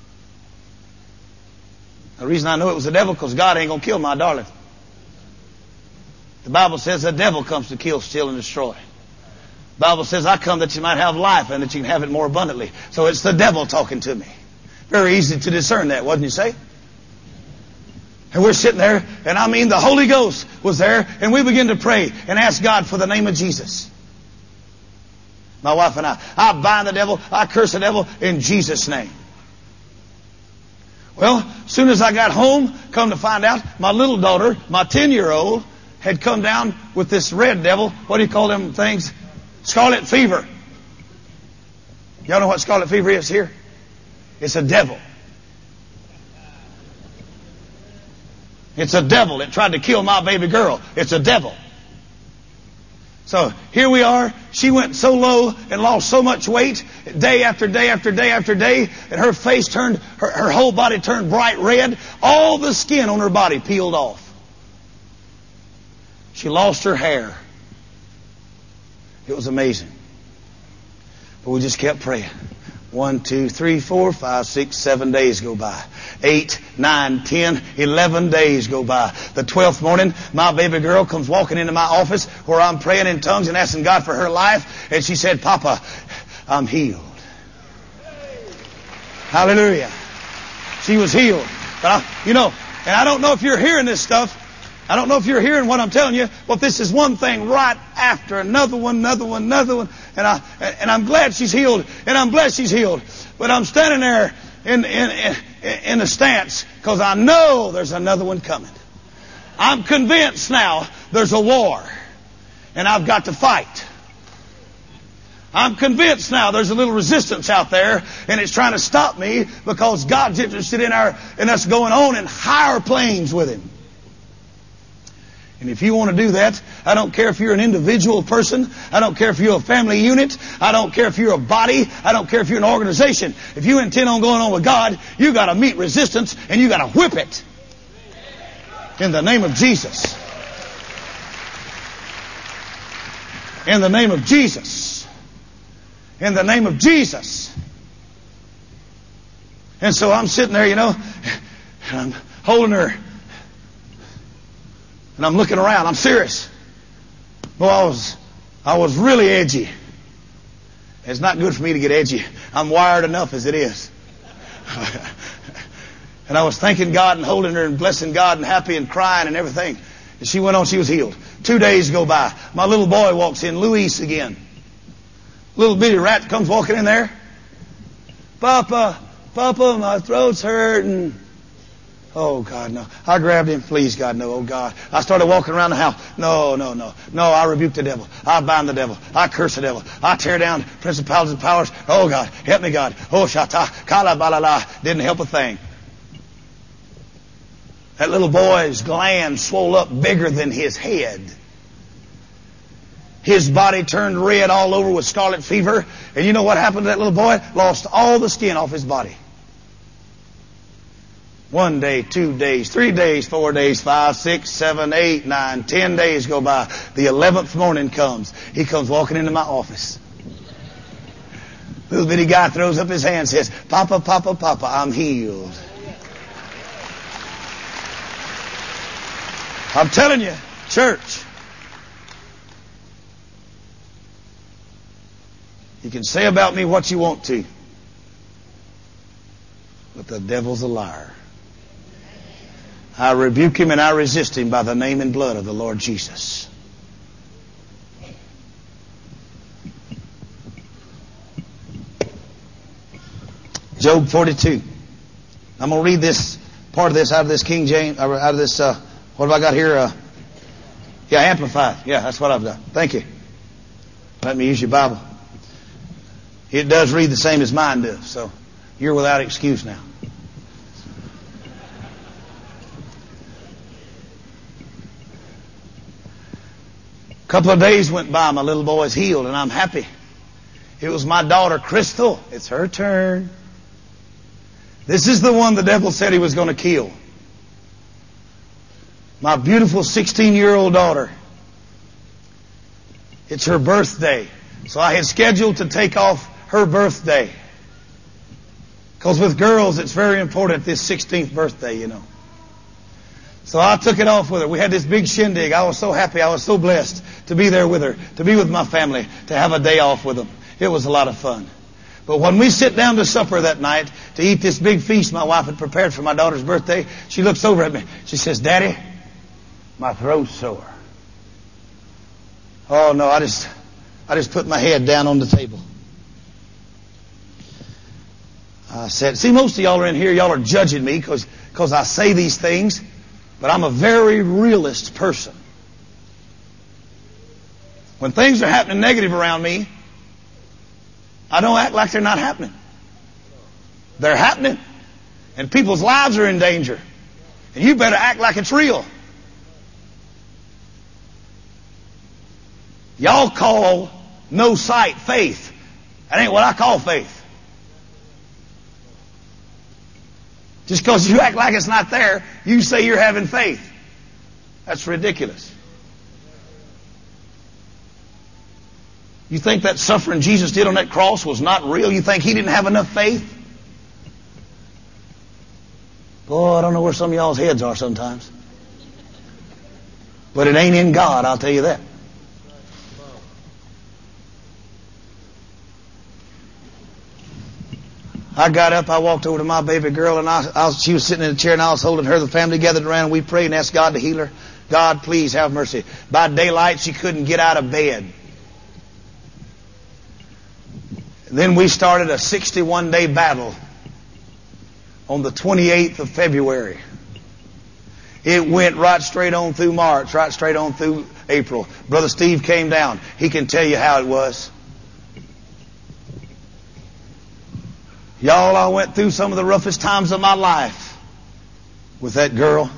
The reason I know it was the devil, because God ain't going to kill my darling. The Bible says the devil comes to kill, steal, and destroy. The Bible says, I come that you might have life and that you can have it more abundantly. So it's the devil talking to me. Very easy to discern that, wasn't you say? And we're sitting there, and I mean the Holy Ghost was there, and we begin to pray and ask God for the name of Jesus. My wife and I bind the devil, I curse the devil in Jesus' name. Well, as soon as I got home, come to find out, my little daughter, my 10-year-old, had come down with this red devil. What do you call them things? Scarlet fever. Y'all know what scarlet fever is here? It's a devil. It's a devil. It tried to kill my baby girl. It's a devil. So here we are. She went so low and lost so much weight day after day after day after day, and her face turned, her whole body turned bright red. All the skin on her body peeled off. She lost her hair. It was amazing. But we just kept praying. 1, 2, 3, 4, 5, 6, 7 days go by. 8, 9, 10, 11 days go by. The 12th morning, my baby girl comes walking into my office where I'm praying in tongues and asking God for her life. And she said, Papa, I'm healed. Hallelujah. She was healed. But and I don't know if you're hearing this stuff. I don't know if you're hearing what I'm telling you, but this is one thing right after another one. And I'm glad she's healed, and I'm blessed she's healed. But I'm standing there in the stance because I know there's another one coming. I'm convinced now there's a war, and I've got to fight. I'm convinced now there's a little resistance out there, and it's trying to stop me because God's interested in us going on in higher planes with Him. And if you want to do that, I don't care if you're an individual person. I don't care if you're a family unit. I don't care if you're a body. I don't care if you're an organization. If you intend on going on with God, you got to meet resistance and you got to whip it. In the name of Jesus. In the name of Jesus. In the name of Jesus. And so I'm sitting there, and I'm holding her. And I'm looking around. I'm serious. Well, I was really edgy. It's not good for me to get edgy. I'm wired enough as it is. And I was thanking God and holding her and blessing God and happy and crying and everything. And she went on. She was healed. 2 days go by. My little boy walks in. Luis again. Little bitty rat comes walking in there. Papa, my throat's hurting. Oh, God, no. I grabbed him. Please, God, no. Oh, God. I started walking around the house. No. I rebuke the devil. I bind the devil. I curse the devil. I tear down principalities and powers. Oh, God. Help me, God. Oh, shata. Kala balala. Didn't help a thing. That little boy's gland swole up bigger than his head. His body turned red all over with scarlet fever. And you know what happened to that little boy? Lost all the skin off his body. 1 day, 2 days, 3 days, 4 days, 5, 6, 7, 8, 9, 10 days go by. The 11th morning comes. He comes walking into my office. Little bitty guy throws up his hand and says, Papa, I'm healed. I'm telling you, church, you can say about me what you want to, but the devil's a liar. I rebuke him and I resist him by the name and blood of the Lord Jesus. Job 42. I'm going to read this part of this out of this King James, out of this, what have I got here? Amplified. Yeah, that's what I've done. Thank you. Let me use your Bible. It does read the same as mine does, so you're without excuse now. A couple of days went by, my little boy's healed, and I'm happy. It was my daughter, Crystal. It's her turn. This is the one the devil said he was going to kill. My beautiful 16-year-old daughter. It's her birthday. So I had scheduled to take off her birthday. Because with girls, it's very important, this 16th birthday, So I took it off with her. We had this big shindig. I was so happy. I was so blessed to be there with her, to be with my family, to have a day off with them. It was a lot of fun. But when we sit down to supper that night to eat this big feast my wife had prepared for my daughter's birthday, she looks over at me. She says, Daddy, my throat's sore. Oh, no, I just put my head down on the table. I said, see, most of y'all are in here, y'all are judging me because I say these things, but I'm a very realist person. When things are happening negative around me, I don't act like they're not happening. They're happening. And people's lives are in danger. And you better act like it's real. Y'all call no sight faith. That ain't what I call faith. Just because you act like it's not there, you say you're having faith. That's ridiculous. You think that suffering Jesus did on that cross was not real? You think He didn't have enough faith? Boy, I don't know where some of y'all's heads are sometimes. But it ain't in God, I'll tell you that. I got up, I walked over to my baby girl, and she was sitting in a chair, and I was holding her. The family gathered around, and we prayed and asked God to heal her. God, please have mercy. By daylight, she couldn't get out of bed. Then we started a 61-day battle on the 28th of February. It went right straight on through March, right straight on through April. Brother Steve came down. He can tell you how it was. Y'all, I went through some of the roughest times of my life with that girl.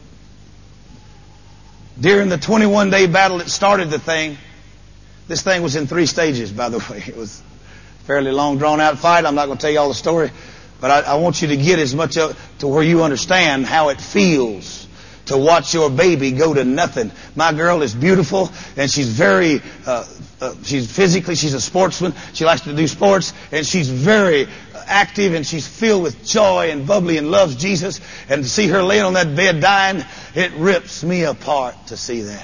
During the 21-day battle that started the thing, this thing was in 3 stages, by the way. It was a fairly long, drawn-out fight. I'm not going to tell you all the story, but I want you to get as much to where you understand how it feels to watch your baby go to nothing. My girl is beautiful, and she's very, she's a sportsman. She likes to do sports, and she's very active, and she's filled with joy and bubbly and loves Jesus. And to see her laying on that bed dying, it rips me apart to see that.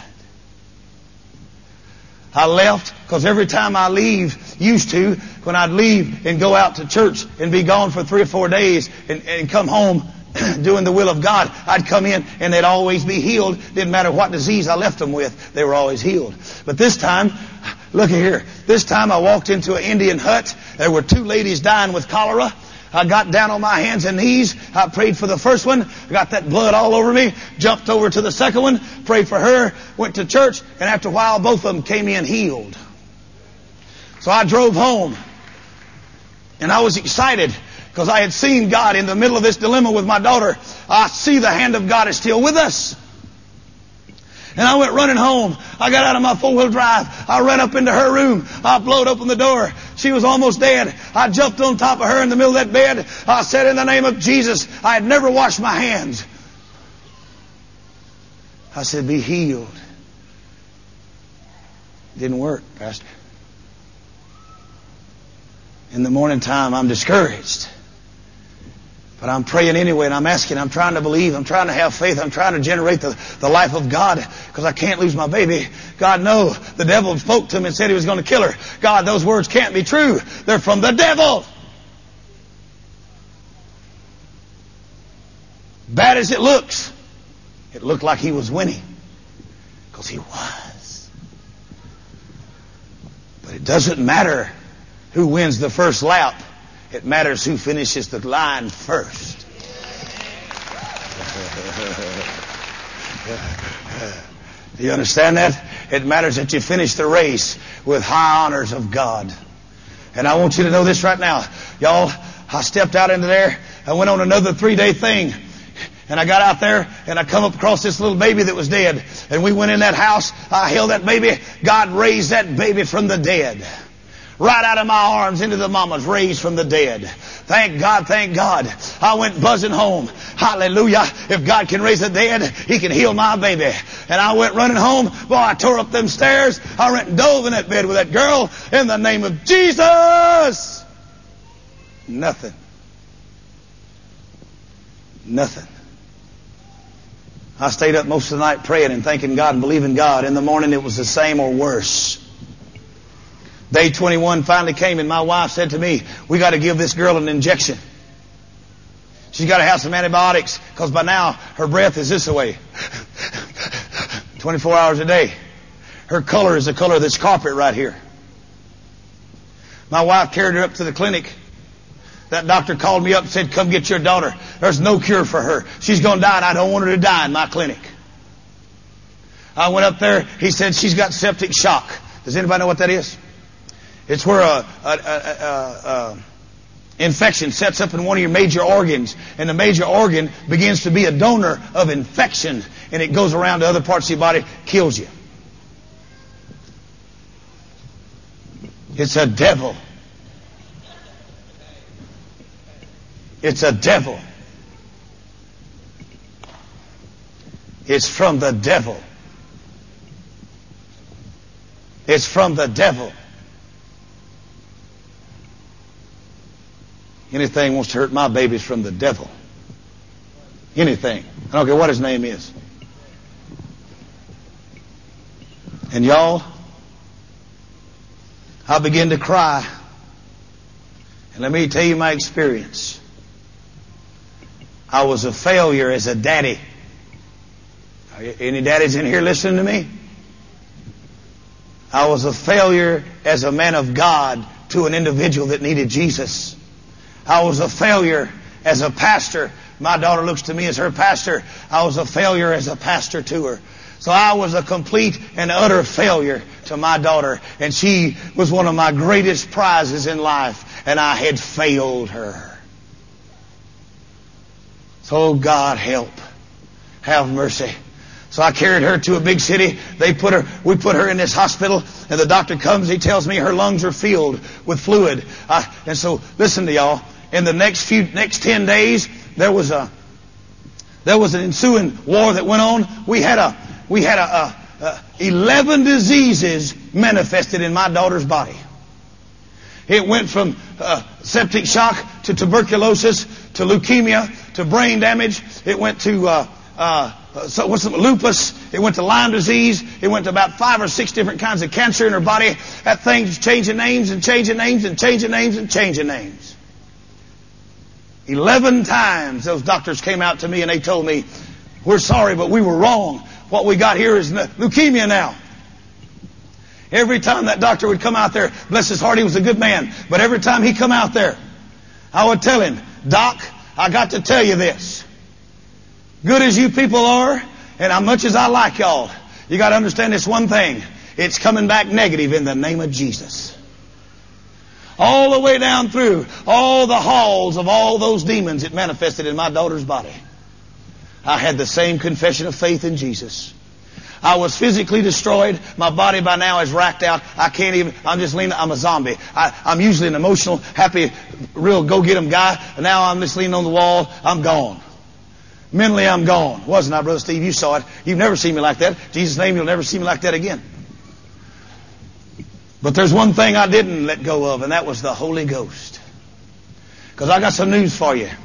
I left because every time I leave, when I'd leave and go out to church and be gone for 3 or 4 days and come home doing the will of God, I'd come in and they'd always be healed. Didn't matter what disease I left them with, they were always healed. But this time, look here, this time I walked into an Indian hut. There were 2 ladies dying with cholera. I got down on my hands and knees. I prayed for the first one. I got that blood all over me. Jumped over to the second one. Prayed for her. Went to church. And after a while, both of them came in healed. So I drove home. And I was excited because I had seen God in the middle of this dilemma with my daughter. I see the hand of God is still with us. And I went running home. I got out of my 4-wheel drive. I ran up into her room. I blowed open the door. She was almost dead. I jumped on top of her in the middle of that bed. I said, in the name of Jesus, I had never washed my hands. I said, be healed. It didn't work, Pastor. In the morning time, I'm discouraged. But I'm praying anyway, and I'm asking, I'm trying to believe, I'm trying to have faith, I'm trying to generate the life of God, because I can't lose my baby. God, no, the devil spoke to him and said he was going to kill her. God, those words can't be true. They're from the devil. Bad as it looked like he was winning, because he was. But it doesn't matter who wins the first lap. It matters who finishes the line first. Do you understand that? It matters that you finish the race with high honors of God. And I want you to know this right now. Y'all, I stepped out into there. I went on another 3-day thing. And I got out there and I come up across this little baby that was dead. And we went in that house. I held that baby. God raised that baby from the dead. Right out of my arms into the mama's, raised from the dead. Thank God, thank God. I went buzzing home. Hallelujah. If God can raise the dead, He can heal my baby. And I went running home. Boy, I tore up them stairs. I went and dove in that bed with that girl in the name of Jesus. Nothing. I stayed up most of the night praying and thanking God and believing God. In the morning it was the same or worse. Day 21 finally came and my wife said to me, we got to give this girl an injection. She's got to have some antibiotics because by now her breath is this way. 24 hours a day. Her color is the color of this carpet right here. My wife carried her up to the clinic. That doctor called me up and said, come get your daughter. There's no cure for her. She's going to die and I don't want her to die in my clinic. I went up there. He said, she's got septic shock. Does anybody know what that is? It's where a infection sets up in one of your major organs, and the major organ begins to be a donor of infection, and it goes around to other parts of your body, kills you. It's a devil. It's a devil. It's from the devil. It's from the devil. Anything wants to hurt my babies from the devil. Anything. I don't care what his name is. And y'all, I began to cry. And let me tell you my experience. I was a failure as a daddy. Any daddies in here listening to me? I was a failure as a man of God to an individual that needed Jesus. I was a failure as a pastor. My daughter looks to me as her pastor. I was a failure as a pastor to her. So I was a complete and utter failure to my daughter. And she was one of my greatest prizes in life. And I had failed her. So God help. Have mercy. So I carried her to a big city. We put her in this hospital, and the doctor comes. He tells me her lungs are filled with fluid. And so listen to y'all. In the next 10 days, there was There was an ensuing war that went on. We had 11 diseases manifested in my daughter's body. It went from septic shock to tuberculosis to leukemia to brain damage. It went to lupus. It went to Lyme disease. It went to about 5 or 6 different kinds of cancer in her body. That thing's changing names and changing names and changing names and changing names. 11 times those doctors came out to me and they told me, we're sorry, but we were wrong. What we got here is leukemia now. Every time that doctor would come out there, bless his heart, he was a good man. But every time he come out there, I would tell him, Doc, I got to tell you this. Good as you people are, and as much as I like y'all, you got to understand this one thing. It's coming back negative in the name of Jesus. All the way down through all the halls of all those demons it manifested in my daughter's body. I had the same confession of faith in Jesus. I was physically destroyed. My body by now is racked out. I'm just leaning, I'm a zombie. I'm usually an emotional, happy, real go-get-em guy. And now I'm just leaning on the wall. I'm gone. Mentally, I'm gone. Wasn't I, Brother Steve? You saw it. You've never seen me like that. In Jesus' name, you'll never see me like that again. But there's one thing I didn't let go of, and that was the Holy Ghost. Because I got some news for you.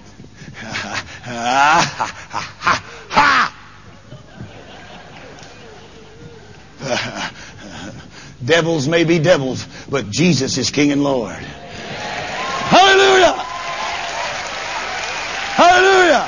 Devils may be devils, but Jesus is King and Lord. Hallelujah! Hallelujah!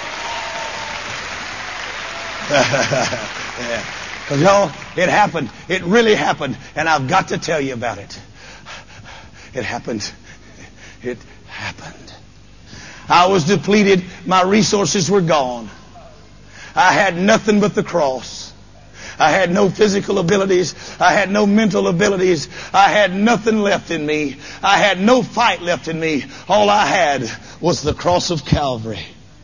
Because y'all, it happened. It really happened. And I've got to tell you about it. It happened. It happened. I was depleted. My resources were gone. I had nothing but the cross. I had no physical abilities. I had no mental abilities. I had nothing left in me. I had no fight left in me. All I had was the cross of Calvary.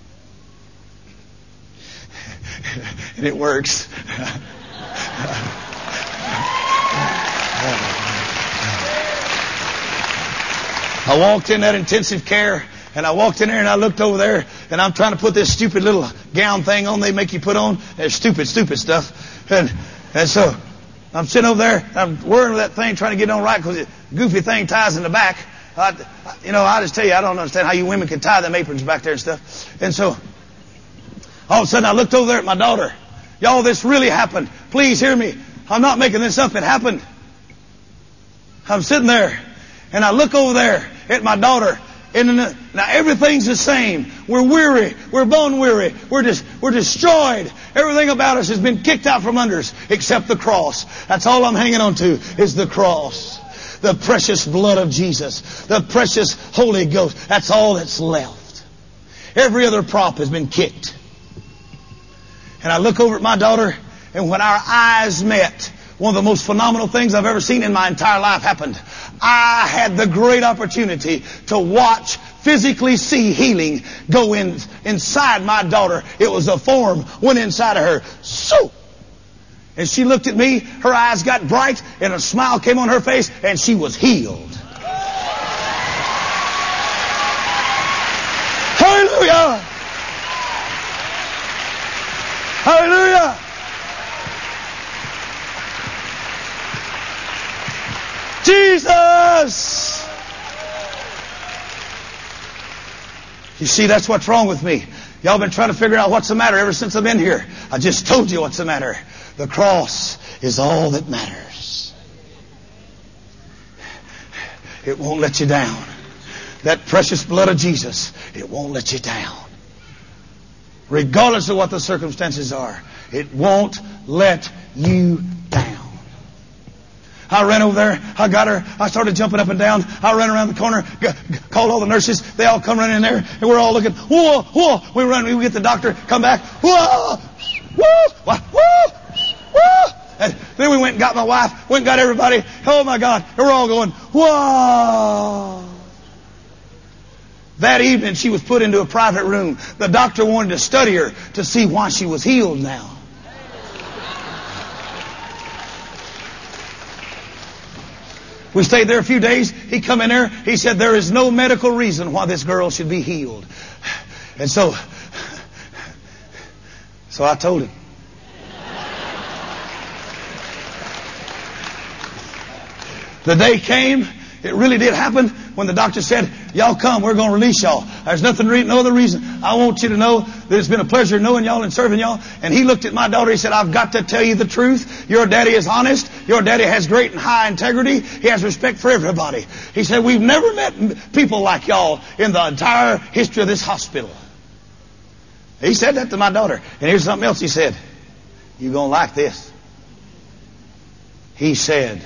And it works. I walked in that intensive care, and I walked in there and I looked over there, and I'm trying to put this stupid little gown thing on they make you put on. There's stupid stuff. And so I'm sitting over there, I'm wearing that thing, trying to get on right because the goofy thing ties in the back. I just tell you, I don't understand how you women can tie them aprons back there and stuff. And so all of a sudden I looked over there at my daughter. Y'all, this really happened. Please hear me. I'm not making this up. It happened. I'm sitting there and I look over there at my daughter. And now everything's the same. We're weary. We're bone weary. We're destroyed. Everything about us has been kicked out from under us except the cross. That's all I'm hanging on to is the cross. The precious blood of Jesus. The precious Holy Ghost. That's all that's left. Every other prop has been kicked. And I look over at my daughter, and when our eyes met, one of the most phenomenal things I've ever seen in my entire life happened. I had the great opportunity to watch, physically see healing go inside my daughter. It was a form went inside of her. So, and she looked at me, her eyes got bright, and a smile came on her face, and she was healed. Hallelujah! Hallelujah! Jesus! You see, that's what's wrong with me. Y'all been trying to figure out what's the matter ever since I've been here. I just told you what's the matter. The cross is all that matters. It won't let you down. That precious blood of Jesus, it won't let you down. Regardless of what the circumstances are, it won't let you down. I ran over there. I got her. I started jumping up and down. I ran around the corner, called all the nurses. They all come running in there, and we're all looking. Whoa, whoa. We run. We get the doctor. Come back. Whoa, whoa, whoa, whoa. And then we went and got my wife. Went and got everybody. Oh my God! And we're all going. Whoa. That evening, she was put into a private room. The doctor wanted to study her to see why she was healed now. We stayed there a few days. He come in there. He said, there is no medical reason why this girl should be healed. And so, So I told him. The day came, it really did happen, when the doctor said, y'all come, we're going to release y'all. There's no other reason. I want you to know that it's been a pleasure knowing y'all and serving y'all. And he looked at my daughter, he said, I've got to tell you the truth. Your daddy is honest. Your daddy has great and high integrity. He has respect for everybody. He said, we've never met people like y'all in the entire history of this hospital. He said that to my daughter. And here's something else he said. You're going to like this. He said,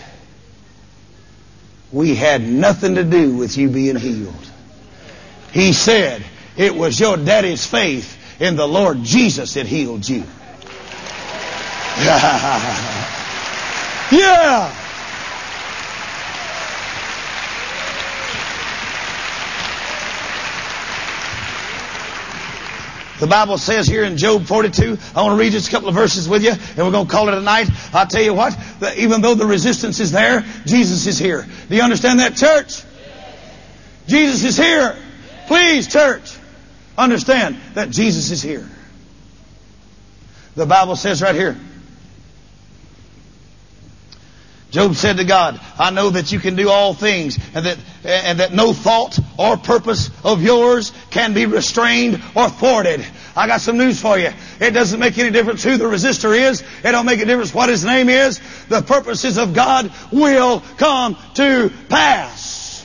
we had nothing to do with you being healed. He said, it was your daddy's faith in the Lord Jesus that healed you. Yeah. The Bible says here in Job 42, I want to read just a couple of verses with you, and we're going to call it a night. I'll tell you what, even though the resistance is there, Jesus is here. Do you understand that, church? Jesus is here. Please, church, understand that Jesus is here. The Bible says right here, Job said to God, I know that you can do all things, and that no thought or purpose of yours can be restrained or thwarted. I got some news for you. It doesn't make any difference who the resistor is. It don't make a difference what his name is. The purposes of God will come to pass.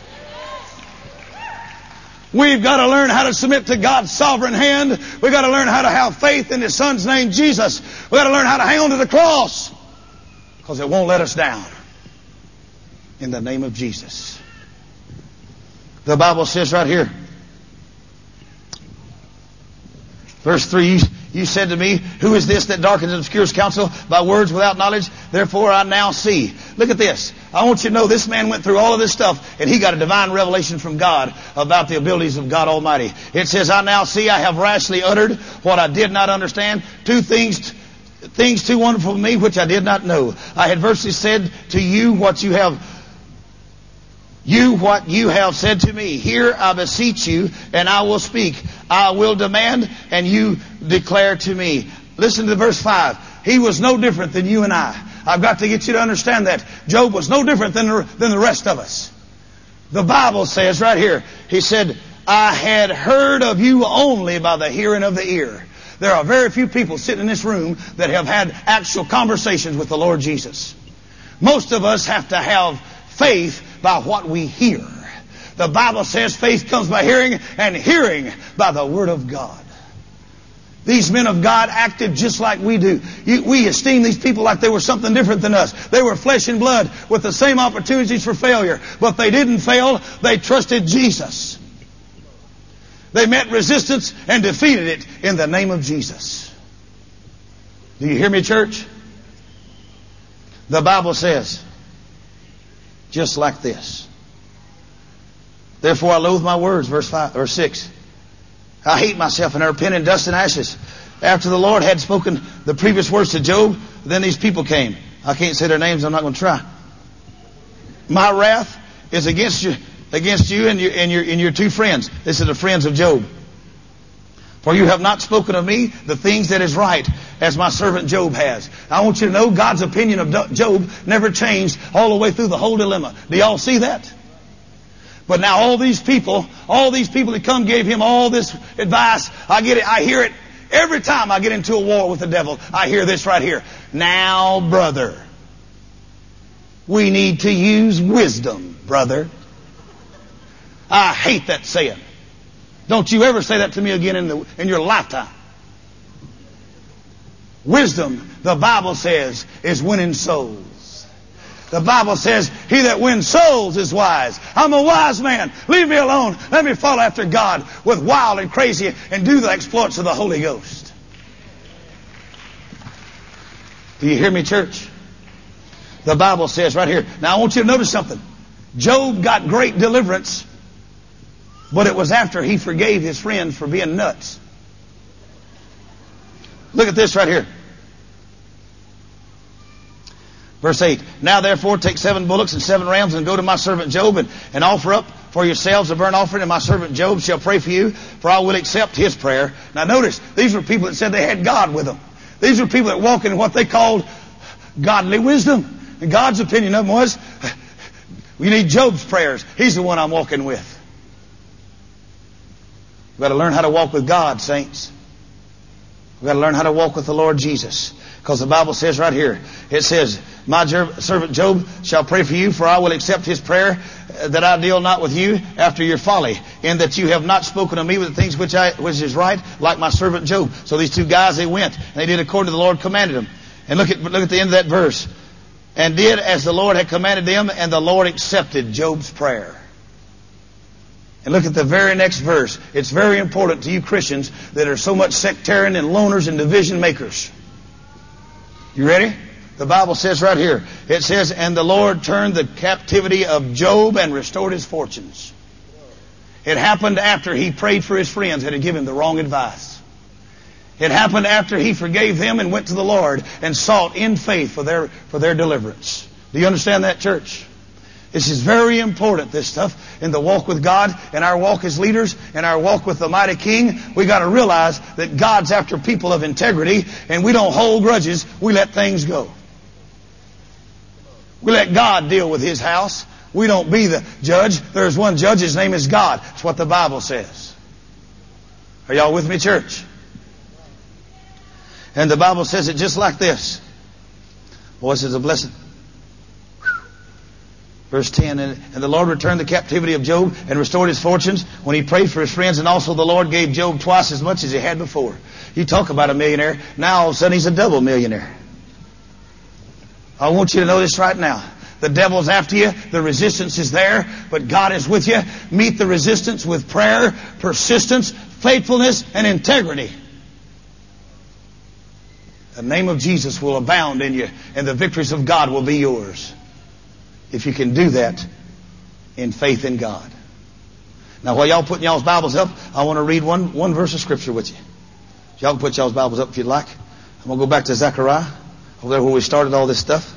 We've got to learn how to submit to God's sovereign hand. We've got to learn how to have faith in His Son's name, Jesus. We've got to learn how to hang on to the cross, because it won't let us down. In the name of Jesus. The Bible says right here, verse 3, you said to me, who is this that darkens and obscures counsel by words without knowledge? Therefore I now see. Look at this. I want you to know this man went through all of this stuff, and he got a divine revelation from God about the abilities of God Almighty. It says, I now see I have rashly uttered what I did not understand. Two things too wonderful for me which I did not know. I had virtually said to you what you have said to me. Here I beseech you, and I will speak. I will demand, and you declare to me. Listen to verse 5. He was no different than you and I. I've got to get you to understand that. Job was no different than the rest of us. The Bible says right here, he said, I had heard of you only by the hearing of the ear. There are very few people sitting in this room that have had actual conversations with the Lord Jesus. Most of us have to have faith by what we hear. The Bible says faith comes by hearing, and hearing by the Word of God. These men of God acted just like we do. We esteem these people like they were something different than us. They were flesh and blood with the same opportunities for failure. But they didn't fail. They trusted Jesus. They met resistance and defeated it in the name of Jesus. Do you hear me, church? The Bible says, just like this. Therefore I loathe my words, verse 5 or 6. I hate myself and I repent in dust and ashes. After the Lord had spoken the previous words to Job, then these people came. I can't say their names, I'm not going to try. My wrath is against you and your two friends. This is the friends of Job. For you have not spoken of me the things that is right, as my servant Job has. I want you to know God's opinion of Job never changed all the way through the whole dilemma. Do y'all see that? But now all these people that come gave him all this advice. I get it. I hear it every time I get into a war with the devil. I hear this right here. Now, brother, we need to use wisdom, brother. I hate that saying. Don't you ever say that to me again in your lifetime. Wisdom, the Bible says, is winning souls. The Bible says, he that wins souls is wise. I'm a wise man. Leave me alone. Let me follow after God with wild and crazy and do the exploits of the Holy Ghost. Do you hear me, church? The Bible says right here. Now I want you to notice something. Job got great deliverance, but it was after he forgave his friend for being nuts. Look at this right here. Verse 8. Now therefore take 7 bullocks and 7 rams and go to my servant Job and offer up for yourselves a burnt offering, and my servant Job shall pray for you, for I will accept his prayer. Now notice, these were people that said they had God with them. These were people that walk in what they called godly wisdom. And God's opinion of them was, we need Job's prayers. He's the one I'm walking with. We've got to learn how to walk with God, saints. We've got to learn how to walk with the Lord Jesus. Because the Bible says right here, it says, my servant Job shall pray for you, for I will accept his prayer, that I deal not with you after your folly, in that you have not spoken to me with the things which is right, like my servant Job. So these two guys, they went, and they did according to the Lord commanded them. And look at the end of that verse. And did as the Lord had commanded them, and the Lord accepted Job's prayer. And look at the very next verse. It's very important to you Christians that are so much sectarian and loners and division makers. You ready? The Bible says right here, it says, and the Lord turned the captivity of Job and restored his fortunes. It happened after he prayed for his friends that had given him the wrong advice. It happened after he forgave them and went to the Lord and sought in faith for their deliverance. Do you understand that, church? This is very important, this stuff, in the walk with God, in our walk as leaders, in our walk with the mighty King. We got to realize that God's after people of integrity, and we don't hold grudges. We let things go. We let God deal with His house. We don't be the judge. There's one judge. His name is God. That's what the Bible says. Are y'all with me, church? And the Bible says it just like this. Boy, this is a blessing. Verse 10, and the Lord returned the captivity of Job and restored his fortunes when he prayed for his friends, and also the Lord gave Job twice as much as he had before. You talk about a millionaire. Now all of a sudden he's a double millionaire. I want you to know this right now. The devil's after you. The resistance is there, but God is with you. Meet the resistance with prayer, persistence, faithfulness, and integrity. The name of Jesus will abound in you, and the victories of God will be yours. If you can do that in faith in God. Now, while y'all putting y'all's Bibles up, I want to read one verse of Scripture with you. Y'all can put y'all's Bibles up if you'd like. I'm going to go back to Zechariah, over there where we started all this stuff.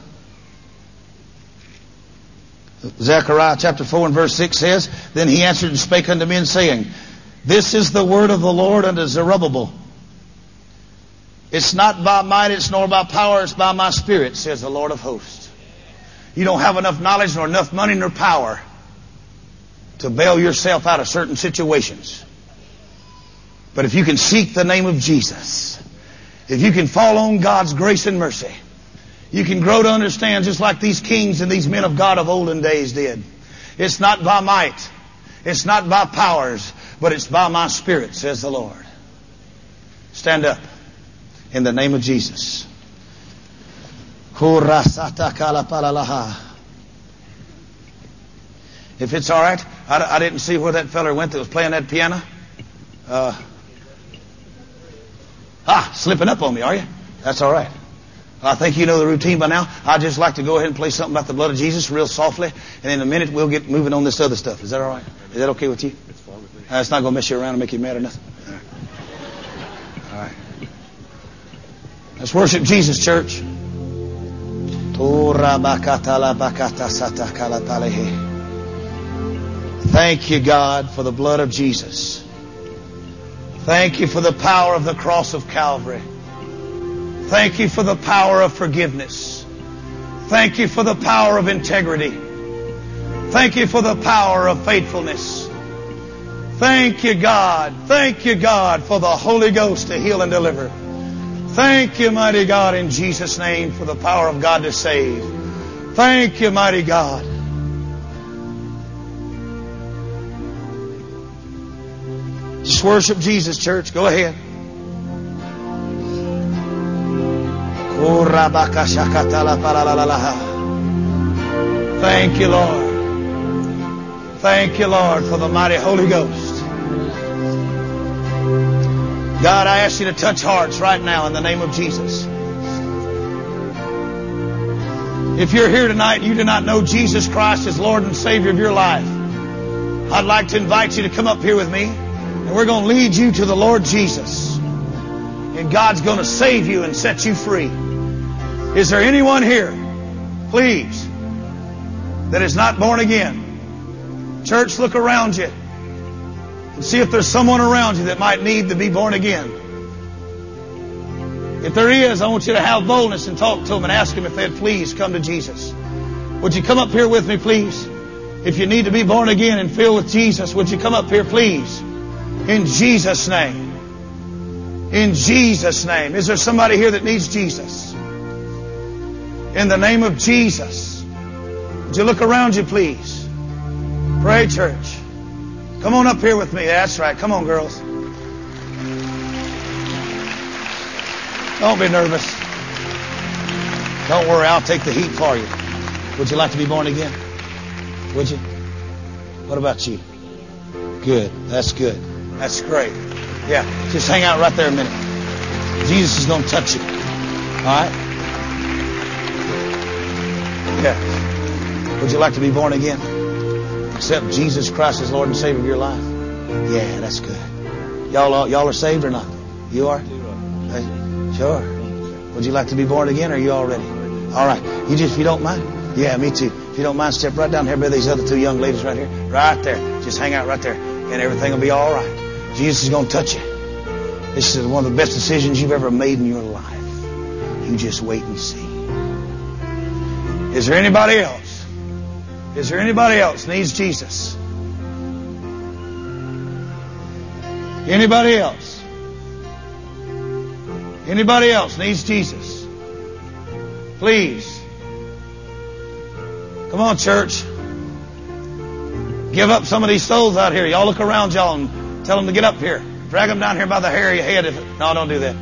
Zechariah chapter 4 and verse 6 says, then he answered and spake unto men, saying, this is the word of the Lord unto Zerubbabel. It's not by might, it's nor by power, it's by my Spirit, says the Lord of hosts. You don't have enough knowledge, nor enough money, nor power to bail yourself out of certain situations. But if you can seek the name of Jesus, if you can fall on God's grace and mercy, you can grow to understand just like these kings and these men of God of olden days did. It's not by might, it's not by powers, but it's by my Spirit, says the Lord. Stand up in the name of Jesus. If it's all right, I didn't see where that feller went that was playing that piano. Slipping up on me, are you? That's all right. I think you know the routine by now. I'd just like to go ahead and play something about the blood of Jesus real softly, and in a minute we'll get moving on this other stuff. Is that all right? Is that okay with you? It's fine with me. It's not going to mess you around and make you mad or nothing. All right. Let's worship Jesus, church. Thank you, God, for the blood of Jesus. Thank you for the power of the cross of Calvary. Thank you for the power of forgiveness. Thank you for the power of integrity. Thank you for the power of faithfulness. Thank you, God. Thank you, God, for the Holy Ghost to heal and deliver. Thank you, mighty God, in Jesus' name, for the power of God to save. Thank you, mighty God. Just worship Jesus, church. Go ahead. Thank you, Lord. Thank you, Lord, for the mighty Holy Ghost. God, I ask you to touch hearts right now in the name of Jesus. If you're here tonight and you do not know Jesus Christ as Lord and Savior of your life, I'd like to invite you to come up here with me, and we're going to lead you to the Lord Jesus. And God's going to save you and set you free. Is there anyone here, please, that is not born again? Church, look around you and see if there's someone around you that might need to be born again. If there is, I want you to have boldness and talk to them and ask them if they'd please come to Jesus. Would you come up here with me, please? If you need to be born again and filled with Jesus, would you come up here, please? In Jesus' name. In Jesus' name. Is there somebody here that needs Jesus? In the name of Jesus. Would you look around you, please? Pray, church. Come on up here with me. That's right. Come on, girls. Don't be nervous. Don't worry. I'll take the heat for you. Would you like to be born again? Would you? What about you? Good. That's good. That's great. Yeah. Just hang out right there a minute. Jesus is going to touch you. All right? Yeah. Would you like to be born again? Accept Jesus Christ as Lord and Savior of your life? Yeah, that's good. Y'all are saved or not? You are? Sure. Would you like to be born again, or are you already? All right. If you don't mind. Yeah, me too. If you don't mind, step right down here by these other two young ladies right here. Right there. Just hang out right there. And everything will be all right. Jesus is going to touch you. This is one of the best decisions you've ever made in your life. You just wait and see. Is there anybody else? Is there anybody else needs Jesus? Anybody else? Anybody else needs Jesus? Please. Come on, church. Give up some of these souls out here. Y'all look around y'all and tell them to get up here. Drag them down here by the hair of your head. No, don't do that.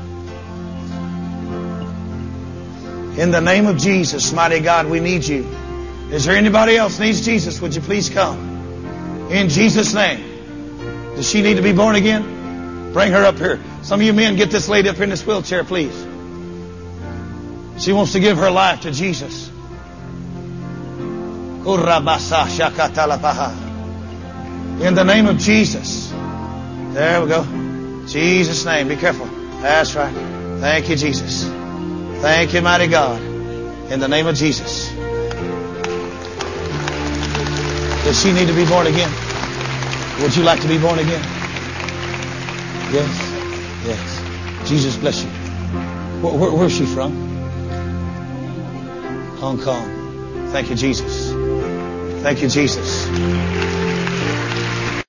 In the name of Jesus, mighty God, we need you. Is there anybody else needs Jesus? Would you please come? In Jesus' name. Does she need to be born again? Bring her up here. Some of you men, get this lady up here in this wheelchair, please. She wants to give her life to Jesus. In the name of Jesus. There we go. Jesus' name. Be careful. That's right. Thank you, Jesus. Thank you, mighty God. In the name of Jesus. Does she need to be born again? Would you like to be born again? Yes. Yes. Jesus bless you. Where's she from? Hong Kong. Thank you, Jesus. Thank you, Jesus.